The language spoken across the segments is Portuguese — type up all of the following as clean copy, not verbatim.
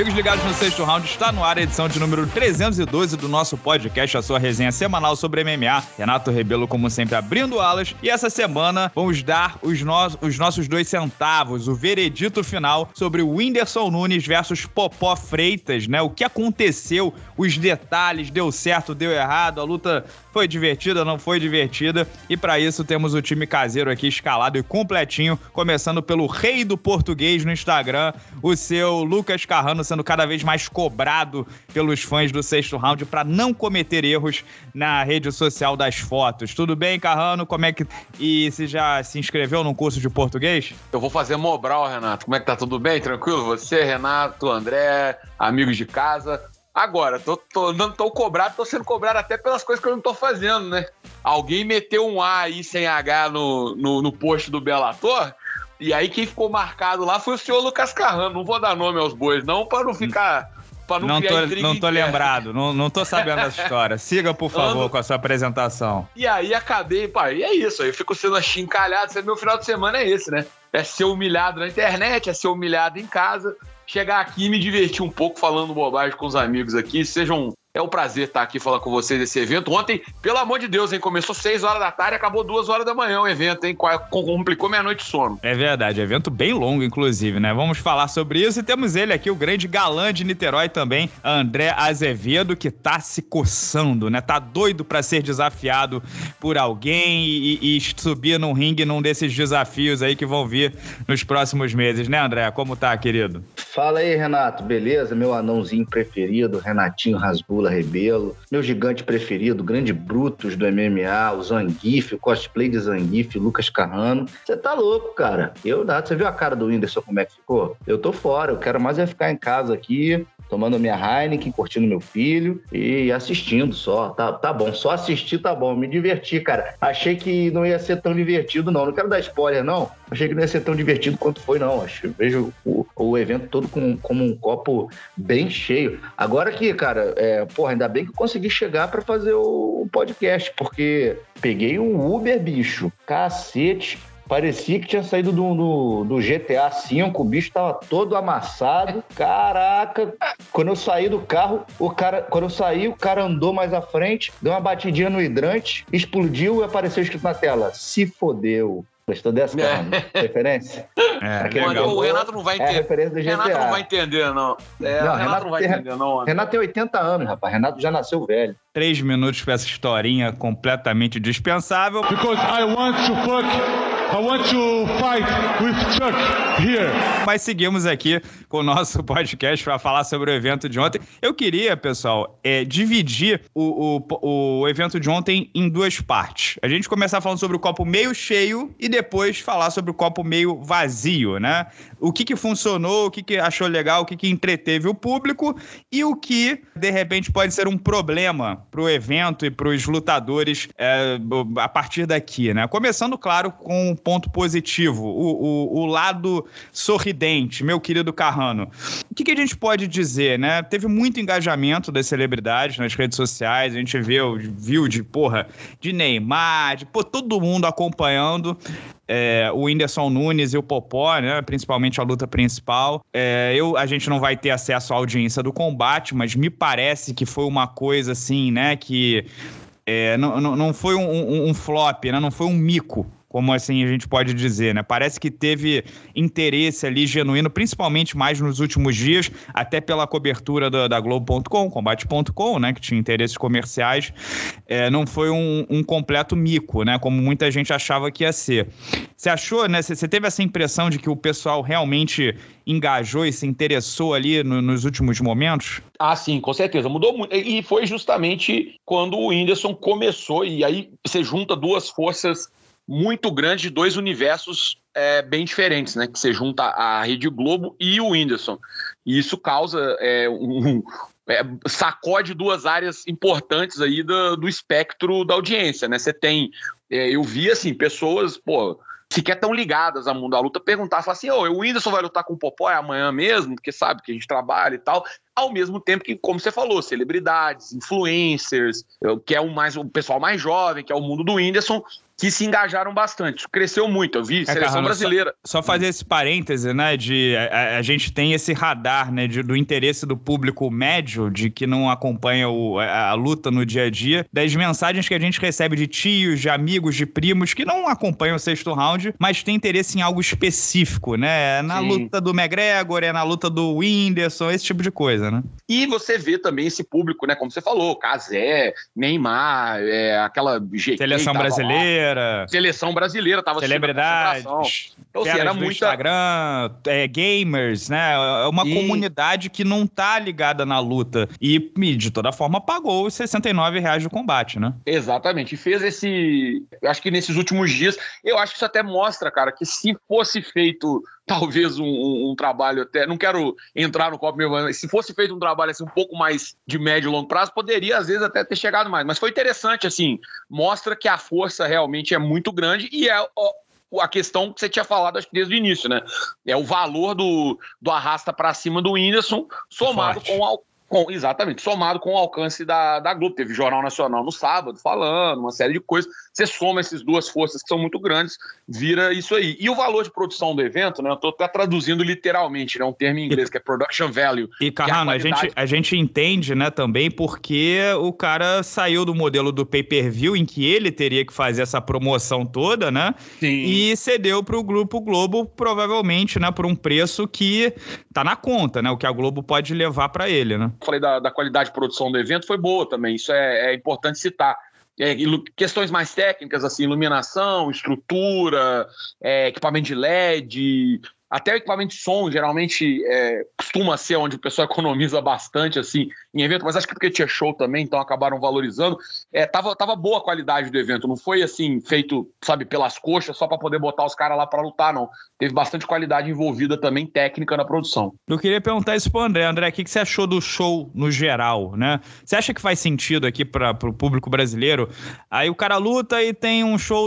Amigos ligados no Sexto Round, está no ar a edição de número 312 do nosso podcast, a sua resenha semanal sobre MMA. Renato Rebelo, como sempre, abrindo alas. E essa semana vamos dar os nossos 2 centavos, o veredito final sobre o Whindersson Nunes versus Popó Freitas, né? O que aconteceu, os detalhes, deu certo, deu errado, a luta foi divertida, não foi divertida. E para isso temos o time caseiro aqui escalado e completinho, começando pelo rei do português no Instagram, o seu Lucas Carrano, sendo cada vez mais cobrado pelos fãs do Sexto Round para não cometer erros na rede social das fotos. Tudo bem, Carrano? Como é que... E você já se inscreveu num curso de português? Eu vou fazer Mobral, Renato. Como é que tá? Tudo bem? Tranquilo? Você, Renato, André, amigos de casa. Agora, tô sendo cobrado até pelas coisas que eu não tô fazendo, né? Alguém meteu um A aí sem H no post do Bellator, e aí quem ficou marcado lá foi o senhor Lucas Carrano. Não vou dar nome aos bois, não, pra não ficar... Não tô lembrado, não tô sabendo essa história. Siga, por favor, com a sua apresentação. E aí acabei, pai, e é isso, aí eu fico sendo achincalhado. Meu final de semana é esse, né? É ser humilhado na internet, é ser humilhado em casa, chegar aqui e me divertir um pouco falando bobagem com os amigos aqui. É um prazer estar aqui falando com vocês desse evento. Ontem, pelo amor de Deus, hein, começou 6 horas da tarde e acabou 2 horas da manhã o evento, hein? Complicou minha noite de sono. É verdade, evento bem longo, inclusive, né? Vamos falar sobre isso e temos ele aqui, o grande galã de Niterói também, André Azevedo, que tá se coçando, né? Tá doido pra ser desafiado por alguém e subir num ringue num desses desafios aí que vão vir nos próximos meses, né, André? Como tá, querido? Fala aí, Renato, beleza? Meu anãozinho preferido, Renatinho Rasbula Rebelo, meu gigante preferido, grande Brutus do MMA, o Zangief, o cosplay de Zangief, Lucas Carrano. Você tá louco, cara. Você viu a cara do Whindersson como é que ficou? Eu tô fora, eu quero mais é ficar em casa aqui, tomando minha Heineken, curtindo meu filho e assistindo só. Tá bom, só assistir tá bom, me diverti, cara. Achei que não ia ser tão divertido, não. Não quero dar spoiler, não. Achei que não ia ser tão divertido quanto foi, não. Vejo o evento todo como um copo bem cheio. Agora que, cara, ainda bem que eu consegui chegar pra fazer o podcast, porque peguei um Uber, bicho. Cacete. Parecia que tinha saído do GTA V, o bicho tava todo amassado. Caraca! Quando eu saí do carro, o cara andou mais à frente, deu uma batidinha no hidrante, explodiu e apareceu escrito na tela: se fodeu. Gostou dessa, cara? Referência? O Renato não vai entender. Referência do GTA. Renato não vai entender, não. Renato não vai entender, não. Renato tem 80 anos, rapaz. Renato já nasceu velho. 3 minutos pra essa historinha completamente dispensável. Because I want to fight with Chuck here. Mas seguimos aqui com o nosso podcast para falar sobre o evento de ontem. Eu queria, pessoal, dividir o evento de ontem em 2 partes. A gente começar falando sobre o copo meio cheio e depois falar sobre o copo meio vazio, né? O que funcionou, o que achou legal, o que entreteve o público e o que, de repente, pode ser um problema pro evento e pros lutadores a partir daqui, né? Começando, claro, com ponto positivo, o lado sorridente, meu querido Carrano. O que a gente pode dizer, né? Teve muito engajamento das celebridades nas redes sociais, a gente viu de Neymar, todo mundo acompanhando o Whindersson Nunes e o Popó, né? Principalmente a luta principal. A gente não vai ter acesso à audiência do combate, mas me parece que foi uma coisa assim, né? Que não foi um flop, né? Não foi um mico, como assim a gente pode dizer, né? Parece que teve interesse ali genuíno, principalmente mais nos últimos dias, até pela cobertura da Globo.com, Combate.com, né? Que tinha interesses comerciais. Não foi um completo mico, né? Como muita gente achava que ia ser. Você achou, né? Você teve essa impressão de que o pessoal realmente engajou e se interessou ali nos últimos momentos? Ah, sim, com certeza. Mudou muito. E foi justamente quando o Whindersson começou, e aí você junta 2 forças muito grandes de 2 universos bem diferentes, né? Que você junta a Rede Globo e o Whindersson. E isso causa sacode 2 áreas importantes aí do espectro da audiência, né? Você tem... eu vi, assim, pessoas, sequer tão ligadas ao mundo da luta, perguntar, falar assim, o Whindersson vai lutar com o Popó amanhã mesmo, porque sabe que a gente trabalha e tal. ao mesmo tempo que, como você falou, celebridades, influencers, que é o pessoal mais jovem, que é o mundo do Whindersson, que se engajaram bastante. Isso cresceu muito, eu vi, seleção Carrano, brasileira. Só fazer esse parêntese, né, a gente tem esse radar, né, do interesse do público médio, de que não acompanha a luta no dia a dia, das mensagens que a gente recebe de tios, de amigos, de primos, que não acompanham o sexto round, mas tem interesse em algo específico, né, na luta do McGregor, na luta do Whindersson, esse tipo de coisa, né. E você vê também esse público, né, como você falou, Cazé, Neymar, aquela GQ, seleção brasileira, seleção brasileira, tava celebridades, então, assim, era muita Instagram, gamers, né? É uma comunidade que não tá ligada na luta e de toda forma pagou os R$69 do combate, né? Exatamente, e fez eu acho que nesses últimos dias, eu acho que isso até mostra, cara, que se fosse feito talvez um trabalho até, não quero entrar no copo mesmo, mas se fosse feito um trabalho assim, um pouco mais de médio e longo prazo, poderia às vezes até ter chegado mais, mas foi interessante, assim, mostra que a força realmente é muito grande e é a questão que você tinha falado, acho que desde o início, né? É o valor do arrasta pra cima do Whindersson, somado somado com o alcance da Globo. Teve Jornal Nacional no sábado falando, uma série de coisas. Você soma essas duas forças que são muito grandes, vira isso aí. E o valor de produção do evento, né? Eu tô até traduzindo literalmente, né? Um termo em inglês que é production value. E, Carrano, a gente entende, né, também porque o cara saiu do modelo do pay-per-view, em que ele teria que fazer essa promoção toda, né? Sim. E cedeu pro Grupo Globo, provavelmente, né, por um preço que tá na conta, né? O que a Globo pode levar para ele, né? Falei da qualidade de produção do evento, foi boa também, isso é importante citar. Questões mais técnicas, assim, iluminação, estrutura, equipamento de LED, até o equipamento de som, geralmente costuma ser onde o pessoal economiza bastante, assim, em evento, mas acho que porque tinha show também, então acabaram valorizando. Tava boa a qualidade do evento, não foi, assim, feito, sabe, pelas coxas, só para poder botar os caras lá para lutar, não. Teve bastante qualidade envolvida também, técnica na produção. Eu queria perguntar isso pro André. André, o que você achou do show no geral, né? Você acha que faz sentido aqui pro público brasileiro? Aí o cara luta e tem um show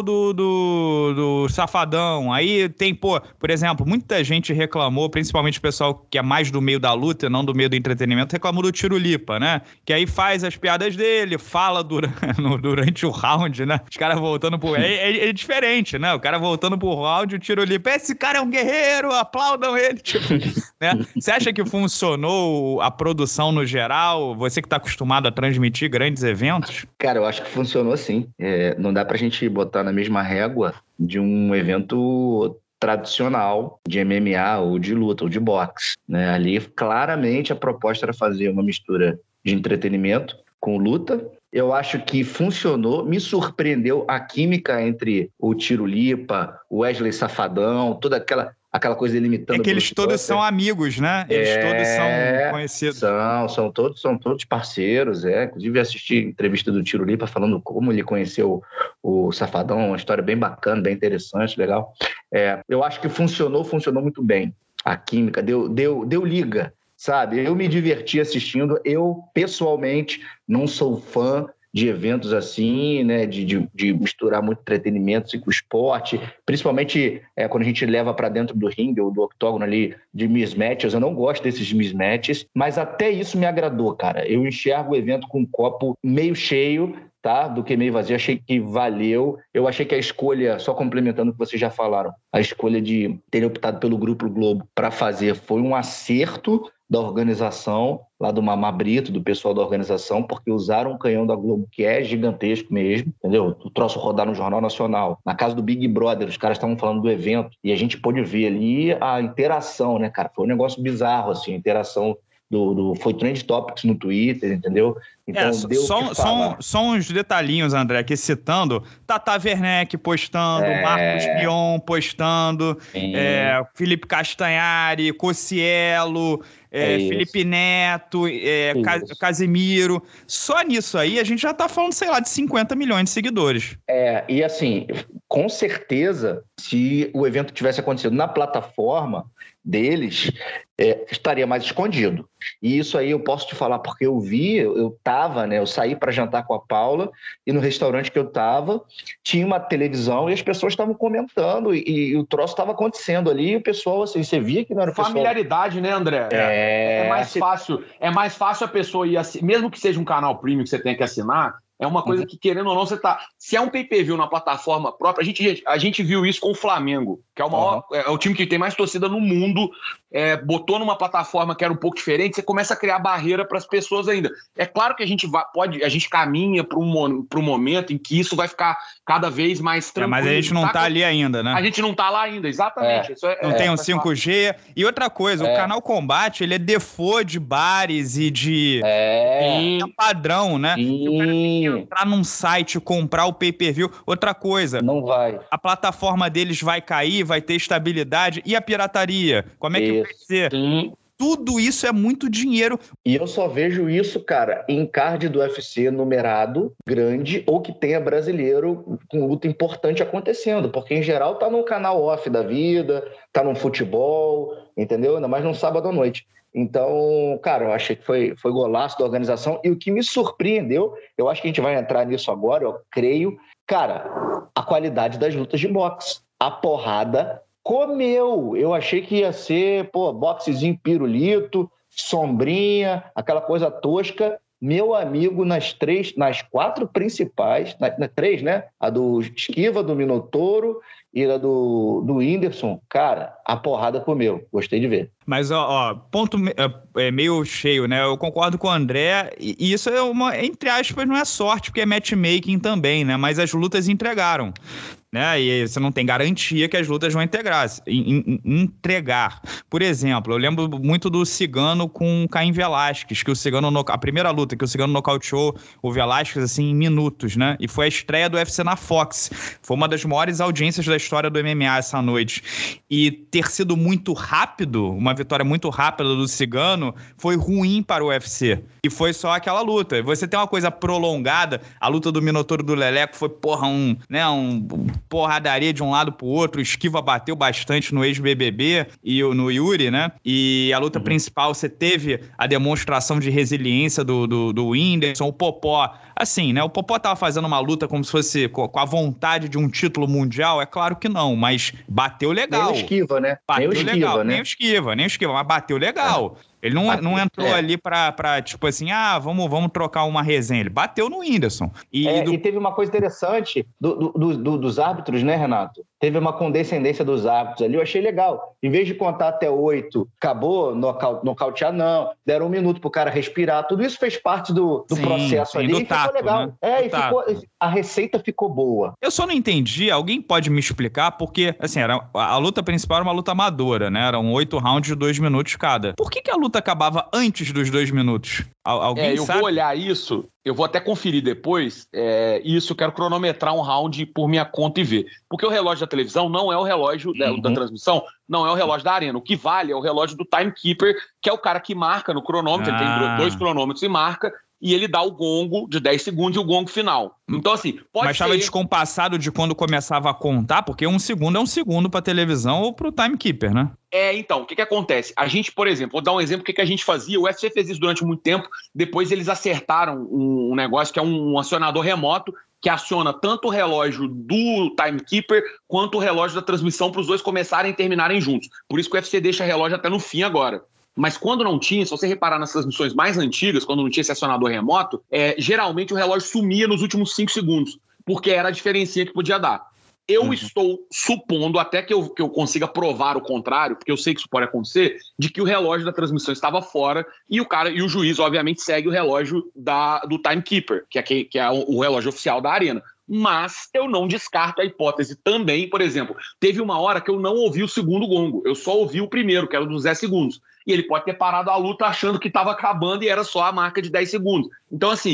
do Safadão, aí tem, por exemplo, muita gente reclamou, principalmente o pessoal que é mais do meio da luta, não do meio do entretenimento, reclamou do Tirulipa, né? Que aí faz as piadas dele, fala durante o round, né? Os caras voltando pro... É diferente, né? O cara voltando pro round, o Tirulipa, esse cara é um guerreiro, aplaudam ele, tipo, né? Você acha que funcionou a produção no geral? Você que tá acostumado a transmitir grandes eventos? Cara, eu acho que funcionou sim. Não dá pra gente botar na mesma régua de um evento tradicional de MMA ou de luta ou de boxe, né? Ali claramente a proposta era fazer uma mistura de entretenimento com luta. Eu acho que funcionou, me surpreendeu a química entre o Tirulipa, o Wesley Safadão, toda aquela coisa delimitando. É que eles todos são amigos, né? Eles todos são conhecidos. São todos parceiros, Inclusive assisti a entrevista do Tirulipa falando como ele conheceu o Safadão, uma história bem bacana, bem interessante, legal. Eu acho que funcionou muito bem. A química deu liga, sabe? Eu me diverti assistindo. Eu, pessoalmente, não sou fã de eventos assim, né, de misturar muito entretenimento com esporte, principalmente quando a gente leva para dentro do ringue ou do octógono ali de mismatches. Eu não gosto desses mismatches, mas até isso me agradou, cara. Eu enxergo o evento com um copo meio cheio, tá? Do que meio vazio. Achei que valeu. Eu achei que a escolha, só complementando o que vocês já falaram, a escolha de ter optado pelo Grupo Globo para fazer foi um acerto da organização, lá do Mamá Brito, do pessoal da organização, porque usaram um canhão da Globo, que é gigantesco mesmo, entendeu? O troço rodar no Jornal Nacional. Na casa do Big Brother, os caras estavam falando do evento, e a gente pôde ver ali a interação, né, cara? Foi um negócio bizarro, assim, a interação foi Trend Topics no Twitter, entendeu? Então, só uns detalhinhos, André, aqui citando, Tata Werneck postando, Marcos Mion postando, Felipe Castanhari, Cossielo, Felipe Neto, Casimiro. Só nisso aí a gente já tá falando, sei lá, de 50 milhões de seguidores. E assim, com certeza, se o evento tivesse acontecido na plataforma deles, estaria mais escondido. E isso aí eu posso te falar porque eu vi, eu tava, né? Eu saí para jantar com a Paula e no restaurante que eu tava tinha uma televisão e as pessoas estavam comentando e o troço estava acontecendo ali e o pessoal, assim, você via que não era o pessoal... Familiaridade, né, André? É mais fácil a pessoa ir, mesmo que seja um canal premium que você tenha que assinar, é uma coisa que, querendo ou não, você tá... Se é um pay-per-view na plataforma própria, a gente viu isso com o Flamengo, que é o time que tem mais torcida no mundo, botou numa plataforma que era um pouco diferente, você começa a criar barreira para as pessoas ainda. É claro que a gente caminha para um momento em que isso vai ficar cada vez mais tranquilo. Mas a gente não tá ali ainda, né? A gente não tá lá ainda, exatamente. Isso não tem um 5G. E outra coisa, o Canal Combate, ele é default de bares e de... É padrão, né? Se o cara tem que entrar num site, comprar o pay-per-view. Outra coisa... Não vai. A plataforma deles vai cair, vai ter estabilidade. E a pirataria? Como é que vai ser? Sim. Tudo isso é muito dinheiro. E eu só vejo isso, cara, em card do UFC numerado, grande, ou que tenha brasileiro com luta importante acontecendo. Porque, em geral, tá num canal off da vida, tá num futebol, entendeu? Ainda mais num sábado à noite. Então, cara, eu achei que foi golaço da organização. E o que me surpreendeu, eu acho que a gente vai entrar nisso agora, eu creio, cara, a qualidade das lutas de boxe. A porrada comeu. Eu achei que ia ser, boxezinho pirulito, sombrinha, aquela coisa tosca. Meu amigo, nas 4 principais, na 3, né? A do Esquiva, do Minotouro e a do Whindersson. Cara, a porrada comeu. Gostei de ver. Mas, ponto meio cheio, né? Eu concordo com o André, e isso é entre aspas, não é sorte, porque é matchmaking também, né? Mas as lutas entregaram, né? E você não tem garantia que as lutas vão entregar. Por exemplo, eu lembro muito do Cigano com o Caim Velasquez, que o Cigano, a primeira luta que o Cigano nocauteou o Velasquez, assim, em minutos, né? E foi a estreia do UFC na Fox. Foi uma das maiores audiências da história do MMA essa noite. E ter sido muito rápido, uma vitória muito rápida do Cigano, foi ruim para o UFC. E foi só aquela luta. Você tem uma coisa prolongada, a luta do Minotouro do Leleco foi, porradaria de um lado pro outro, o Esquiva bateu bastante no ex-BBB e no Yuri, né? E a luta principal, você teve a demonstração de resiliência do Whindersson, o Popó, assim, né? O Popó tava fazendo uma luta como se fosse com a vontade de um título mundial, é claro que não, mas bateu legal. Nem o Esquiva, né? Bateu legal, nem o Esquiva, mas bateu legal. Ele não entrou ali pra, tipo assim, vamos trocar uma resenha. Ele bateu no Whindersson. E teve uma coisa interessante dos árbitros, né, Renato? Teve uma condescendência dos árbitros ali, eu achei legal. Em vez de contar até 8, acabou, nocautear, não. Deram 1 minuto pro cara respirar. Tudo isso fez parte do processo ali. Do tato, ficou legal. Né? A receita ficou boa. Eu só não entendi, alguém pode me explicar, porque, assim, a luta principal era uma luta amadora, né? Eram 8 rounds de 2 minutos cada. Por que a luta acabava antes dos 2 minutos? Alguém sabe? Eu vou olhar isso, eu vou até conferir depois, isso eu quero cronometrar um round por minha conta e ver. Porque o relógio da televisão não é o relógio da transmissão, não é o relógio da arena. O que vale é o relógio do timekeeper, que é o cara que marca no cronômetro, ele tem 2 cronômetros e marca, e ele dá o gongo de 10 segundos e o gongo final. Então, assim, pode ser... Mas estava descompassado de quando começava a contar, porque 1 segundo é 1 segundo para televisão ou para o timekeeper, né? Então, o que acontece? A gente, por exemplo, vou dar um exemplo do que a gente fazia. O UFC fez isso durante muito tempo, depois eles acertaram um negócio que é um acionador remoto, que aciona tanto o relógio do timekeeper quanto o relógio da transmissão para os dois começarem e terminarem juntos. Por isso que o UFC deixa o relógio até no fim agora. Mas quando não tinha, se você reparar nas transmissões mais antigas, quando não tinha esse acionador remoto, geralmente o relógio sumia nos últimos 5 segundos, porque era a diferencinha que podia dar. Eu estou supondo, até que eu consiga provar o contrário, porque eu sei que isso pode acontecer, de que o relógio da transmissão estava fora e o juiz, obviamente, segue o relógio do timekeeper, que é o relógio oficial da arena. Mas eu não descarto a hipótese também, por exemplo, teve uma hora que eu não ouvi o segundo gongo, eu só ouvi o primeiro, que era dos 10 segundos. E ele pode ter parado a luta achando que estava acabando e era só a marca de 10 segundos. Então, assim,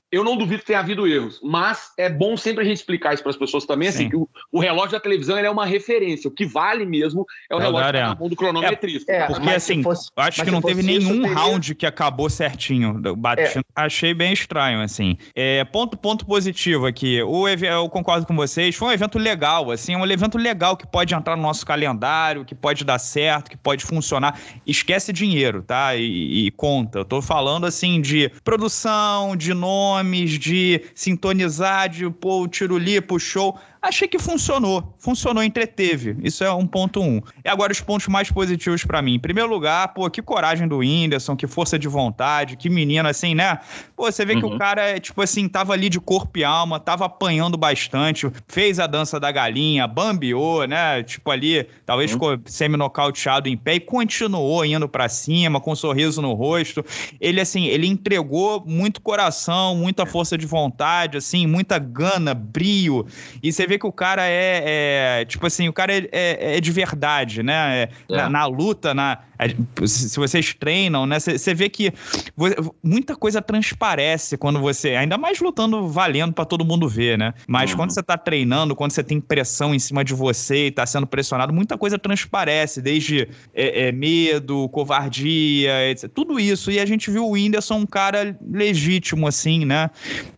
eu não duvido que tenha havido erros, mas é bom sempre a gente explicar isso para as pessoas também, assim, que o relógio da televisão ele é uma referência, o que vale mesmo é o relógio na mão do cronometrista. Porque assim, acho que não teve nenhum round que acabou certinho, achei bem estranho, assim. Ponto positivo aqui, eu concordo com vocês, foi um evento legal, assim, é um evento legal que pode entrar no nosso calendário, que pode dar certo, que pode funcionar, esquece dinheiro, tá? E conta, eu tô falando, assim, de produção, de nome, de sintonizar, de pô, o tiro-lipo, o show. Achei que funcionou, entreteve. Isso é um ponto 1. E agora os pontos mais positivos pra mim. Em primeiro lugar, pô, que coragem do Whindersson, que força de vontade, que menino assim, né? Pô, você vê que o cara, tipo assim, tava ali de corpo e alma, tava apanhando bastante, fez a dança da galinha, bambeou, né? Tipo ali, talvez ficou semi-nocauteado em pé e continuou indo pra cima, com um sorriso no rosto. Ele, assim, ele entregou muito coração, muita força de vontade, assim, muita gana, brio. E você vê que o cara tipo assim, o cara é de verdade, né? Na luta, se vocês treinam, né? Você vê que muita coisa transparece quando você, ainda mais lutando valendo pra todo mundo ver, né? Mas quando você tá treinando, quando você tem pressão em cima de você e tá sendo pressionado, muita coisa transparece, desde medo, covardia, etc. Tudo isso. E a gente viu o Whindersson um cara legítimo, assim, né?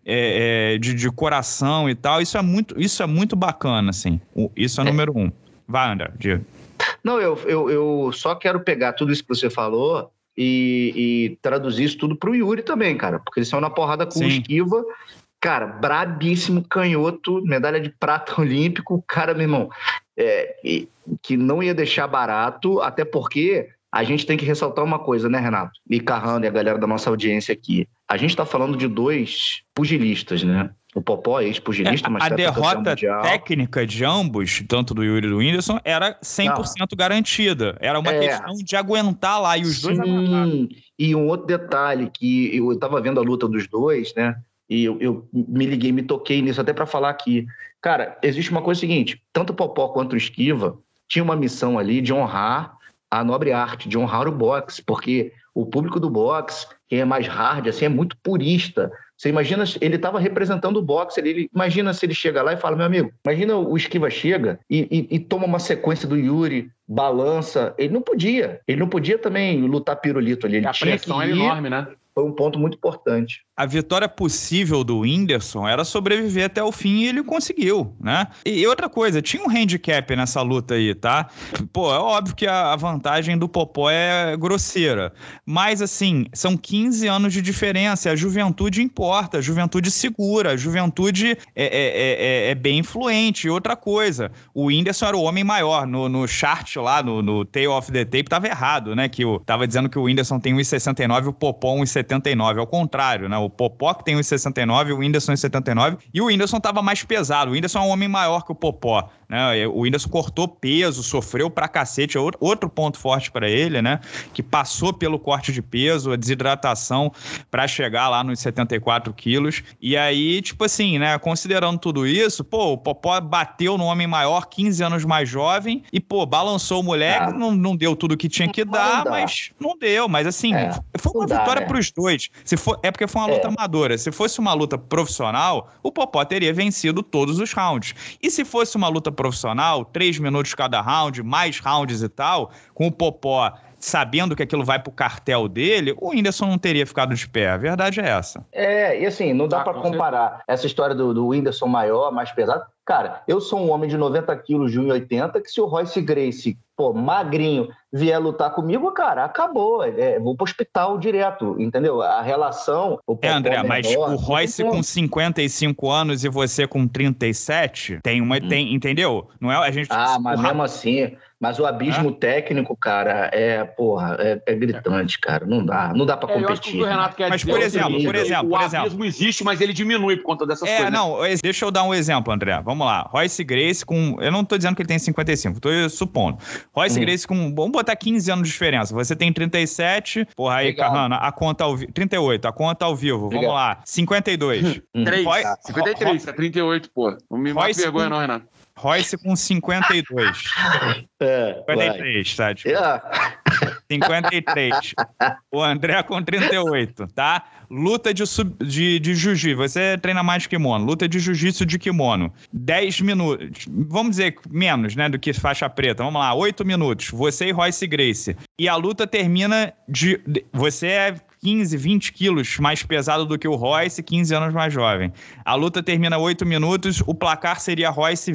De coração e tal. Isso é muito bacana, assim. Isso é número 1. Vai, André, diga. Não, eu só quero pegar tudo isso que você falou e traduzir isso tudo pro Yuri também, cara. Porque eles são na porrada com o Esquiva. Cara, brabíssimo, canhoto, medalha de prata olímpico. Cara, meu irmão, que não ia deixar barato, até porque a gente tem que ressaltar uma coisa, né, Renato? E Carrano e a galera da nossa audiência aqui. A gente tá falando de 2 pugilistas, né? O Popó é ex-pugilista, mas... A derrota técnica de ambos, tanto do Yuri e do Whindersson, era 100% garantida. Era uma questão de aguentar lá, e os dois aguentaram. E um outro detalhe, que eu tava vendo a luta dos dois, né? E eu me liguei, me toquei nisso até para falar aqui. Cara, existe uma coisa seguinte, tanto o Popó quanto o Esquiva tinha uma missão ali de honrar a nobre arte, de honrar o boxe, porque o público do boxe, quem é mais hard, assim, é muito purista. Você imagina, ele estava representando o boxe, imagina se ele chega lá e fala, meu amigo, imagina o Esquiva chega e toma uma sequência do Yuri, balança, ele não podia também lutar pirulito ali, ele tinha que ir, enorme, né? Foi um ponto muito importante. A vitória possível do Whindersson era sobreviver até o fim e ele conseguiu, né? E outra coisa, tinha um handicap nessa luta aí, tá? Pô, é óbvio que a vantagem do Popó é grosseira. Mas, assim, são 15 anos de diferença. A juventude importa, a juventude segura, a juventude é bem influente. E outra coisa, o Whindersson era o homem maior. No chart lá, no Tale of the Tape, tava errado, né? Que tava dizendo que o Whindersson tem 1,69 e o Popó 1,79. Ao contrário, né? O Popó que tem 1,69, o Whindersson 1,79. E o Whindersson tava mais pesado. O Whindersson é um homem maior que o Popó, né? O Whindersson cortou peso, sofreu pra cacete. É outro ponto forte pra ele, né? Que passou pelo corte de peso, a desidratação pra chegar lá nos 74 quilos. E aí, tipo assim, né? Considerando tudo isso, pô, o Popó bateu no homem maior, 15 anos mais jovem, e, pô, balançou o moleque, não deu tudo que tinha que dar, mas não deu. Mas, assim, foi uma vitória pros dois. É porque foi uma luta amadora. Se fosse uma luta profissional, o Popó teria vencido todos os rounds. E se fosse uma luta profissional, 3 minutos cada round, mais rounds e tal, com o Popó sabendo que aquilo vai pro cartel dele, o Whindersson não teria ficado de pé. A verdade é essa. E assim, não dá pra comparar essa história do Whindersson maior, mais pesado. Cara, eu sou um homem de 90 quilos, de 1,80, que se o Royce Gracie, pô, magrinho, vier lutar comigo, cara, acabou. Vou pro hospital direto, entendeu? A relação... André, mas o Royce com 55 anos e você com 37, entendeu? Não é a gente... mas mesmo assim... Mas o abismo técnico, cara, é gritante, cara. Não dá pra competir. Eu acho que o que o Renato quer dizer, por exemplo, o abismo existe, mas ele diminui por conta dessas coisas. Não, deixa eu dar um exemplo, André. Vamos lá. Royce Gracie com... Eu não tô dizendo que ele tem 55, tô supondo. Royce Gracie com... Vamos botar 15 anos de diferença. Você tem 37, porra, aí, Carrano, a conta ao vivo... 38, a conta ao vivo. Vamos lá. 52. 53, 38, pô. Não me mata vergonha não, Renato. Royce com 52. 53, tá? Tipo. 53. O André com 38, tá? Luta de jiu-jitsu. Você treina mais de kimono. Luta de jiu-jitsu de kimono. 10 minutos. Vamos dizer menos, né, do que faixa preta. Vamos lá, 8 minutos. Você e Royce Gracie. E a luta termina você é 15, 20 quilos mais pesado do que o Royce, 15 anos mais jovem. A luta termina 8 minutos, o placar seria Royce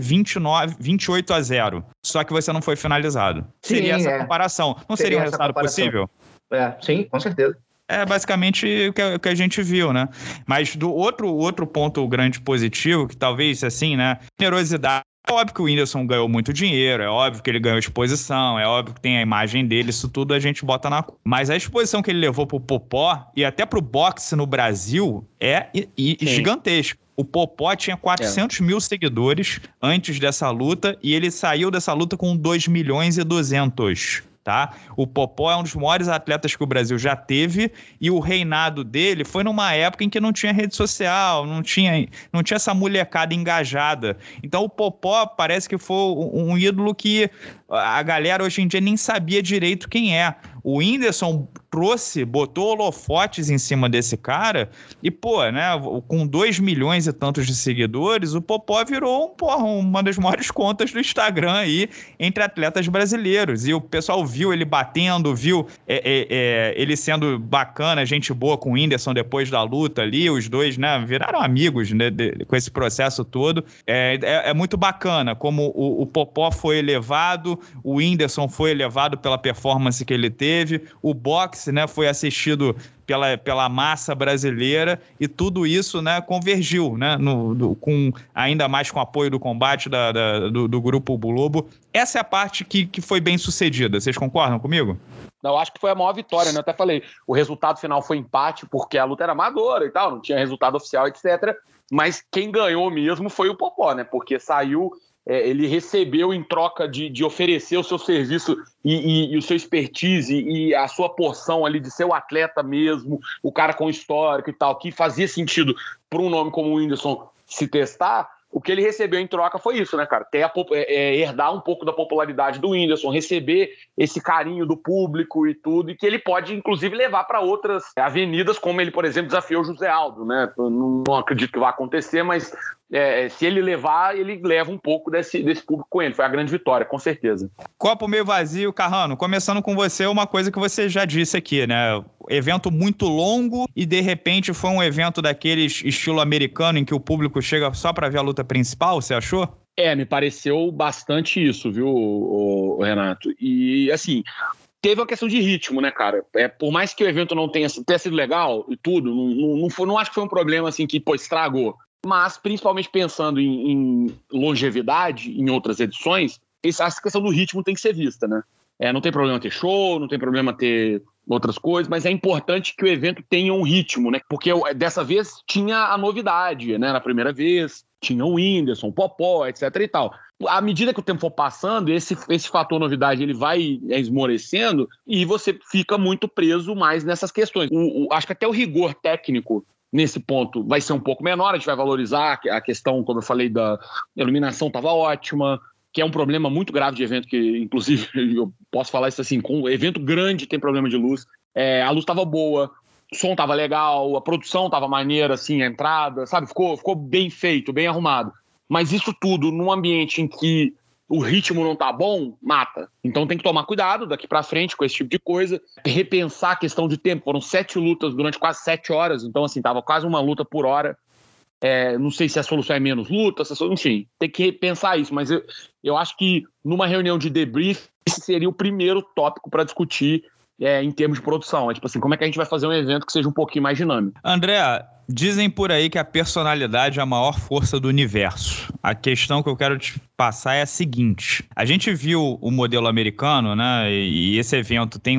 28-0. Só que você não foi finalizado. Sim, seria essa comparação. Não seria um resultado possível? Sim, com certeza. É basicamente o que a gente viu, né? Mas do outro ponto grande positivo, que talvez, assim, né? Generosidade. É óbvio que o Whindersson ganhou muito dinheiro, é óbvio que ele ganhou exposição, é óbvio que tem a imagem dele, isso tudo a gente bota na... Mas a exposição que ele levou pro Popó e até pro boxe no Brasil é gigantesco. O Popó tinha 400 mil seguidores antes dessa luta e ele saiu dessa luta com 2.200.000. Tá? O Popó é um dos maiores atletas que o Brasil já teve e o reinado dele foi numa época em que não tinha rede social, não tinha essa molecada engajada. Então o Popó parece que foi um ídolo que a galera hoje em dia nem sabia direito quem é. O Whindersson botou holofotes em cima desse cara e, né, com 2 milhões e tantos de seguidores, o Popó virou uma das maiores contas do Instagram aí entre atletas brasileiros. E o pessoal viu ele batendo, viu ele sendo bacana, gente boa com o Whindersson depois da luta ali, os dois, né, viraram amigos, né, com esse processo todo. É muito bacana como o Popó foi elevado, o Whindersson foi elevado pela performance que ele teve, o boxe, né, foi assistido pela massa brasileira e tudo isso, né, convergiu, né, com ainda mais com o apoio do combate do Grupo Globo. Essa é a parte que foi bem sucedida. Vocês concordam comigo? Eu acho que foi a maior vitória, né? Eu até falei, o resultado final foi empate porque a luta era amadora e tal, não tinha resultado oficial, etc. Mas quem ganhou mesmo foi o Popó, né? Porque saiu... ele recebeu em troca de oferecer o seu serviço e o seu expertise e a sua porção ali de ser o atleta mesmo, o cara com histórico e tal, que fazia sentido para um nome como o Whindersson se testar. O que ele recebeu em troca foi isso, né, cara? Herdar um pouco da popularidade do Whindersson, receber esse carinho do público e tudo, e que ele pode, inclusive, levar para outras avenidas, como ele, por exemplo, desafiou o José Aldo, né? Eu não acredito que vai acontecer, mas se ele levar, ele leva um pouco desse público com ele. Foi a grande vitória, com certeza. Copo meio vazio, Carrano, começando com você, uma coisa que você já disse aqui, né? Evento muito longo e, de repente, foi um evento daqueles estilo americano em que o público chega só para ver a luta principal, você achou? Me pareceu bastante isso, viu, Renato? E, assim, teve uma questão de ritmo, né, cara? Por mais que o evento não tenha sido legal e tudo, não acho que foi um problema, assim, que, estragou. Mas, principalmente pensando em longevidade, em outras edições, essa questão do ritmo tem que ser vista, né? Não tem problema ter show, não tem problema ter outras coisas, mas é importante que o evento tenha um ritmo, né? Porque dessa vez tinha a novidade, né? Na primeira vez tinha o Whindersson, o Popó, etc e tal. À medida que o tempo for passando, esse fator novidade ele vai esmorecendo e você fica muito preso mais nessas questões. Acho que até o rigor técnico nesse ponto vai ser um pouco menor, a gente vai valorizar a questão, como eu falei, da iluminação estava ótima, que é um problema muito grave de evento, que inclusive eu posso falar isso assim, com evento grande tem problema de luz, a luz estava boa, o som estava legal, a produção estava maneira, assim, a entrada, sabe, ficou bem feito, bem arrumado, mas isso tudo num ambiente em que o ritmo não tá bom, mata. Então tem que tomar cuidado daqui pra frente com esse tipo de coisa, repensar a questão de tempo. Foram 7 lutas durante quase 7 horas, então assim, tava quase uma luta por hora. Não sei se a solução é menos luta, enfim, tem que repensar isso, mas eu acho que numa reunião de debrief, esse seria o primeiro tópico para discutir em termos de produção. Tipo assim, como é que a gente vai fazer um evento que seja um pouquinho mais dinâmico? André, dizem por aí que a personalidade é a maior força do universo. A questão que eu quero te passar é a seguinte. A gente viu o modelo americano, né? E esse evento tem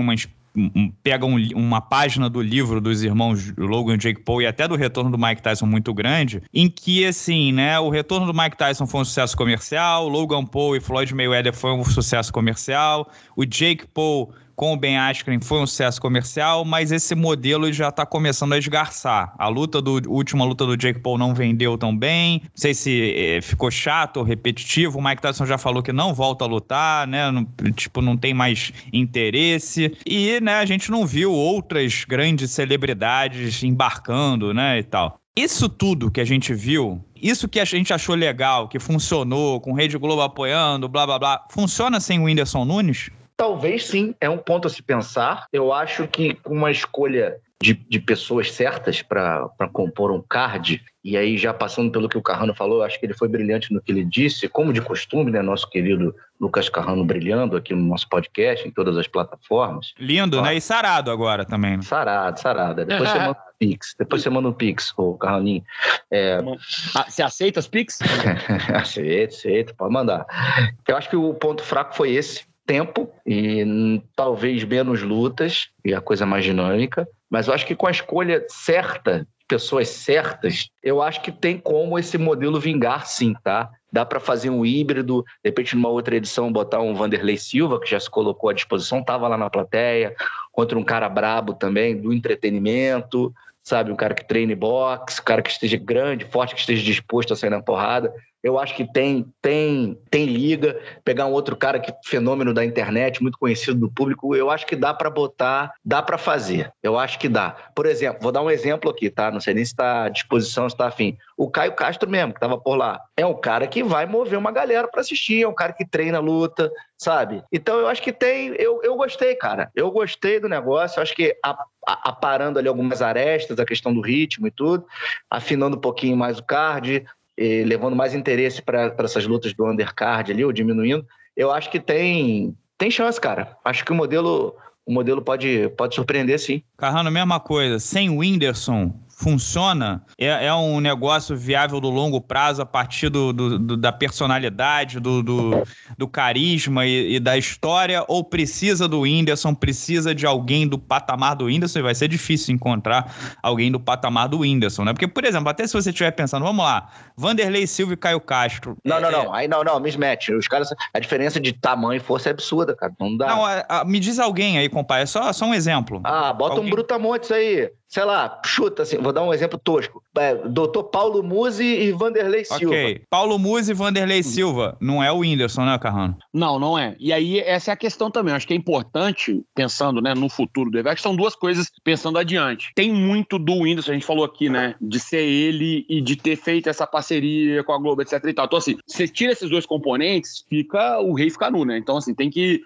pega uma página do livro dos irmãos Logan e Jake Paul e até do retorno do Mike Tyson muito grande, em que, assim, né, o retorno do Mike Tyson foi um sucesso comercial, Logan Paul e Floyd Mayweather foi um sucesso comercial, o Jake Paul com o Ben Askren foi um sucesso comercial, mas esse modelo já tá começando a esgarçar. A última luta do Jake Paul não vendeu tão bem, não sei se ficou chato ou repetitivo, o Mike Tyson já falou que não volta a lutar, né, não tem mais interesse, e, né, a gente não viu outras grandes celebridades embarcando, né, e tal. Isso tudo que a gente viu, isso que a gente achou legal, que funcionou, com Rede Globo apoiando, blá, blá, blá, funciona sem o Whindersson Nunes? Talvez sim, é um ponto a se pensar. Eu acho que com uma escolha de pessoas certas para compor um card, e aí já passando pelo que o Carrano falou, acho que ele foi brilhante no que ele disse, como de costume, né, nosso querido Lucas Carrano brilhando aqui no nosso podcast, em todas as plataformas. Lindo, né? E sarado agora também. Né? Sarado. Depois você manda um Pix. Depois você manda um Pix, ô Carraninho. Você aceita os Pix? Aceito, pode mandar. Eu acho que o ponto fraco foi esse. Tempo e talvez menos lutas e a coisa mais dinâmica, mas eu acho que com a escolha certa, pessoas certas, eu acho que tem como esse modelo vingar sim, tá? Dá para fazer um híbrido, de repente numa outra edição botar um Vanderlei Silva, que já se colocou à disposição, estava lá na plateia, contra um cara brabo também, do entretenimento, sabe? Um cara que treine boxe, um cara que esteja grande, forte, que esteja disposto a sair na porrada. Eu acho que tem liga, pegar um outro cara que fenômeno da internet, muito conhecido do público, eu acho que dá para botar, dá para fazer. Eu acho que dá. Por exemplo, vou dar um exemplo aqui, tá? Não sei nem se está à disposição, se está afim. O Caio Castro mesmo, que estava por lá, é um cara que vai mover uma galera para assistir, é um cara que treina a luta, sabe? Então eu acho que tem... Eu gostei, cara. Eu gostei do negócio, eu acho que aparando ali algumas arestas, a questão do ritmo e tudo, afinando um pouquinho mais o card, levando mais interesse para essas lutas do undercard ali, ou diminuindo, eu acho que tem chance, cara. Acho que o modelo pode surpreender, sim. Carrano, mesma coisa. Sem o Whindersson, funciona? É um negócio viável do longo prazo a partir da personalidade, do carisma e da história? Ou precisa do Whindersson, precisa de alguém do patamar do Whindersson? E vai ser difícil encontrar alguém do patamar do Whindersson, né? Porque, por exemplo, até se você estiver pensando, vamos lá, Vanderlei Silva e Caio Castro. Não. Aí não, mismatch. Os caras, a diferença de tamanho e força é absurda, cara. Não dá. Não, me diz alguém aí, compadre. É só um exemplo. Bota alguém... um Brutamontes aí. Sei lá, chuta assim, vou dar um exemplo tosco. Doutor Paulo Musi e Vanderlei Silva. Ok, Paulo Musi e Vanderlei Silva. Não é o Whindersson, né, Carrano? Não é. E aí, essa é a questão também. Acho que é importante, pensando, né, no futuro do evento, são duas coisas pensando adiante. Tem muito do Whindersson, a gente falou aqui, né, de ser ele e de ter feito essa parceria com a Globo, etc e tal. Então, assim, você tira esses dois componentes, o rei fica nu, né? Então, assim, tem que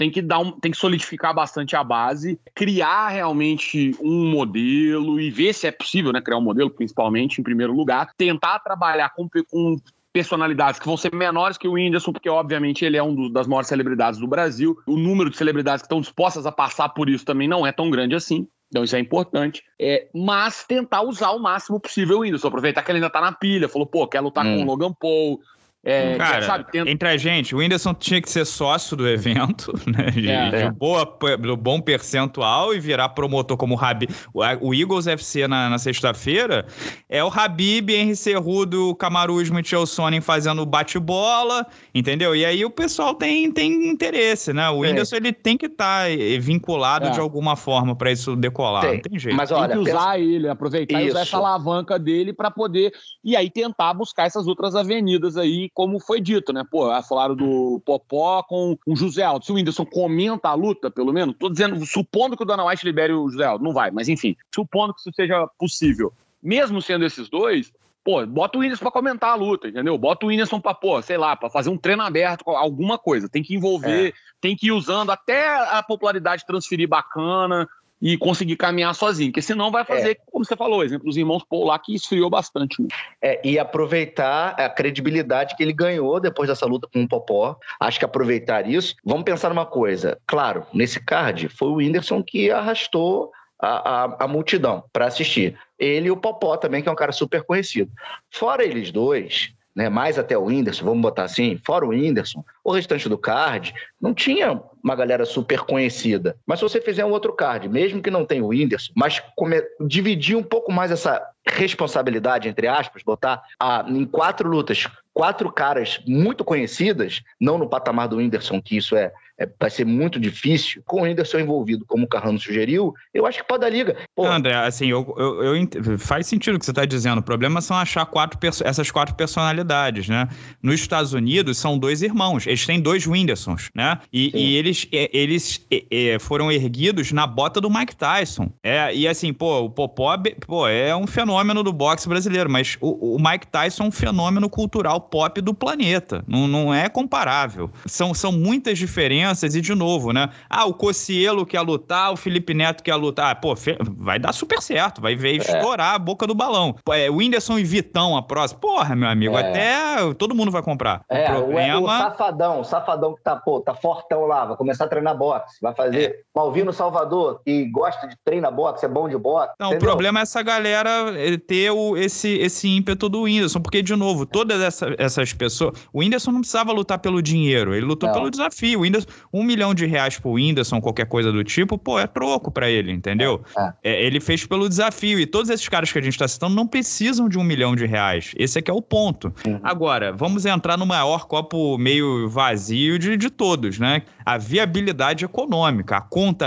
solidificar bastante a base, criar realmente um modelo e ver se é possível, né, criar um modelo, principalmente, em primeiro lugar, tentar trabalhar com personalidades que vão ser menores que o Whindersson, porque obviamente ele é das maiores celebridades do Brasil, o número de celebridades que estão dispostas a passar por isso também não é tão grande assim. Então isso é importante, mas tentar usar o máximo possível o Whindersson, aproveitar que ele ainda tá na pilha, falou, quer lutar com o Logan Paul. Cara, entre a gente, o Whindersson tinha que ser sócio do evento, né, do bom percentual e virar promotor como o Eagles FC na sexta-feira é o Habib, Henry Cejudo, Kamaru Smith e Sonnen fazendo bate-bola, entendeu? E aí o pessoal tem interesse, né? O Whindersson ele tem que estar vinculado de alguma forma para isso decolar, não tem jeito. Mas olha, tem que usar ele, aproveitar e usar essa alavanca dele para poder, e aí tentar buscar essas outras avenidas aí, como foi dito, né? Falaram do Popó com o José Aldo. Se o Whindersson comenta a luta, pelo menos, tô dizendo, supondo que o Dana White libere o José Aldo, não vai, mas enfim, supondo que isso seja possível. Mesmo sendo esses dois, bota o Whindersson pra comentar a luta, entendeu? Bota o Whindersson pra fazer um treino aberto, alguma coisa. Tem que envolver, tem que ir usando até a popularidade transferir bacana e conseguir caminhar sozinho, porque senão vai fazer, como você falou, exemplo dos irmãos Paul lá, que esfriou bastante. Né? E aproveitar a credibilidade que ele ganhou depois dessa luta com o Popó. Acho que aproveitar isso. Vamos pensar numa coisa. Claro, nesse card, foi o Whindersson que arrastou a multidão para assistir. Ele e o Popó também, que é um cara super conhecido. Fora eles dois, né, mais até o Whindersson, vamos botar assim, fora o Whindersson, o restante do card não tinha uma galera super conhecida. Mas se você fizer um outro card, mesmo que não tenha o Whindersson, mas dividir um pouco mais essa responsabilidade, entre aspas, botar em 4 lutas, 4 caras muito conhecidas, não no patamar do Whindersson, que isso é vai ser muito difícil, com o Whindersson envolvido, como o Carrano sugeriu, eu acho que pode dar liga. Pô, André, assim, faz sentido o que você está dizendo. O problema são achar essas 4 personalidades, né? Nos Estados Unidos, são 2 irmãos. Eles têm 2 Whindersons, né? E eles foram erguidos na bota do Mike Tyson. E assim, o Popó é um fenômeno do boxe brasileiro, mas o Mike Tyson é um fenômeno cultural pop do planeta. Não é comparável. São muitas diferenças e, de novo, né? O Cocielo quer lutar, o Felipe Neto quer lutar. Vai dar super certo, vai ver estourar a boca do balão. O Whindersson e Vitão, a próxima. Porra, meu amigo, até todo mundo vai comprar. O Safadão que tá fortão lá, vai começar a treinar boxe, vai fazer Malvino Salvador, que gosta de treinar boxe, é bom de boxe. Não, entendeu? O problema é essa galera ter esse ímpeto do Whindersson, porque, de novo, todas essas pessoas... O Whindersson não precisava lutar pelo dinheiro, ele lutou pelo desafio. O Whindersson, R$1 milhão pro Whindersson, qualquer coisa do tipo, é troco pra ele, entendeu? Ele fez pelo desafio, e todos esses caras que a gente tá citando não precisam de R$1 milhão. Esse é que é o ponto. Agora, vamos entrar no maior copo meio vazio de todos, né? A viabilidade econômica. A conta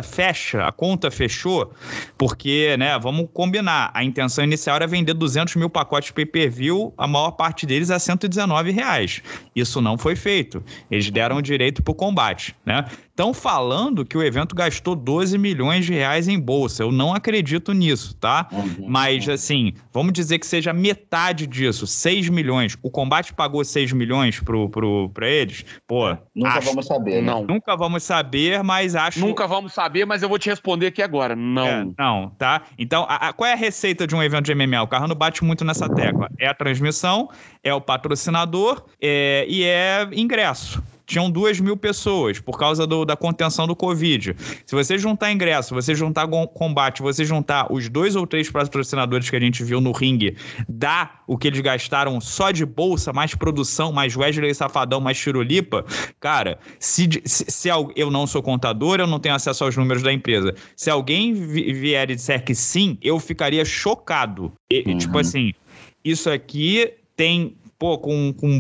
fechou, porque, né, vamos combinar, a intenção inicial era vender 200 mil pacotes pay-per-view, a maior parte deles a R$119. Isso não foi feito. Eles deram o direito pro combate, né? Estão falando que o evento gastou R$12 milhões em bolsa. Eu não acredito nisso, tá? Mas, assim, vamos dizer que seja metade disso, 6 milhões. O combate pagou 6 milhões pra eles? Nunca vamos saber, né? Nunca vamos saber, mas acho... Nunca vamos saber, mas eu vou te responder aqui agora. Não. Tá? Então, qual é a receita de um evento de MMA? O Carrano bate muito nessa tecla. É a transmissão, é o patrocinador e é ingresso. Tinham 2 mil pessoas por causa da contenção do Covid. Se você juntar ingresso, você juntar combate, você juntar os 2 ou 3 patrocinadores que a gente viu no ringue, dá o que eles gastaram só de bolsa, mais produção, mais Wesley Safadão, mais Chirulipa. Cara, se eu não sou contador, eu não tenho acesso aos números da empresa. Se alguém vier e disser que sim, eu ficaria chocado. Tipo assim, isso aqui tem... com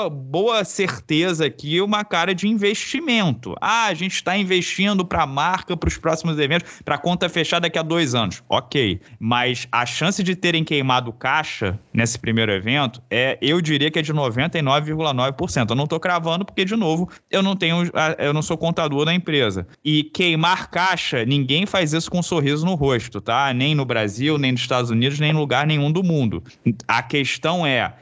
boa certeza aqui, uma cara de investimento. A gente está investindo para a marca, para os próximos eventos, para a conta fechar daqui a 2 anos. Ok, mas a chance de terem queimado caixa nesse primeiro evento eu diria que é de 99,9%. Eu não estou cravando porque, de novo, eu não sou contador da empresa. E queimar caixa, ninguém faz isso com um sorriso no rosto, tá? Nem no Brasil, nem nos Estados Unidos, nem em lugar nenhum do mundo. A questão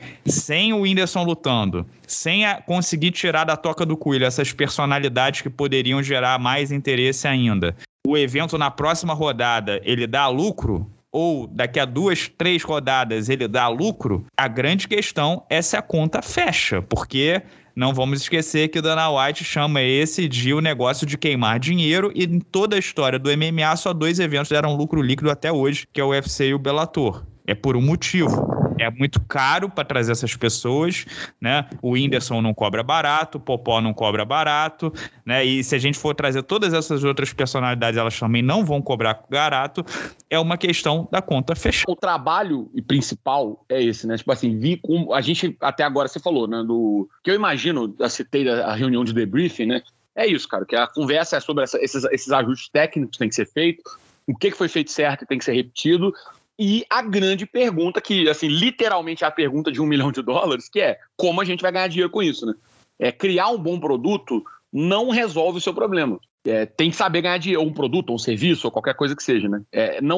sem o Whindersson lutando, sem conseguir tirar da toca do coelho essas personalidades que poderiam gerar mais interesse ainda, o evento na próxima rodada, ele dá lucro? Ou daqui a 2, 3 rodadas ele dá lucro? A grande questão é se a conta fecha, porque... Não vamos esquecer que o Dana White chama esse de o negócio de queimar dinheiro, e em toda a história do MMA só 2 eventos deram lucro líquido até hoje, que é o UFC e o Bellator. É por um motivo. É muito caro para trazer essas pessoas, né? O Whindersson não cobra barato, o Popó não cobra barato, né? E se a gente for trazer todas essas outras personalidades, elas também não vão cobrar barato. É uma questão da conta fechada. O trabalho principal é esse, né? Tipo assim, a gente até agora você falou, né? Que eu imagino, eu citei a reunião de debriefing, né? É isso, cara, que a conversa é sobre esses ajustes técnicos que tem que ser feito, o que foi feito certo e tem que ser repetido. E a grande pergunta, que, assim, literalmente é a pergunta de $1 milhão, que é como a gente vai ganhar dinheiro com isso, né? Criar um bom produto não resolve o seu problema. Tem que saber ganhar dinheiro, ou um produto, ou um serviço, ou qualquer coisa que seja, né?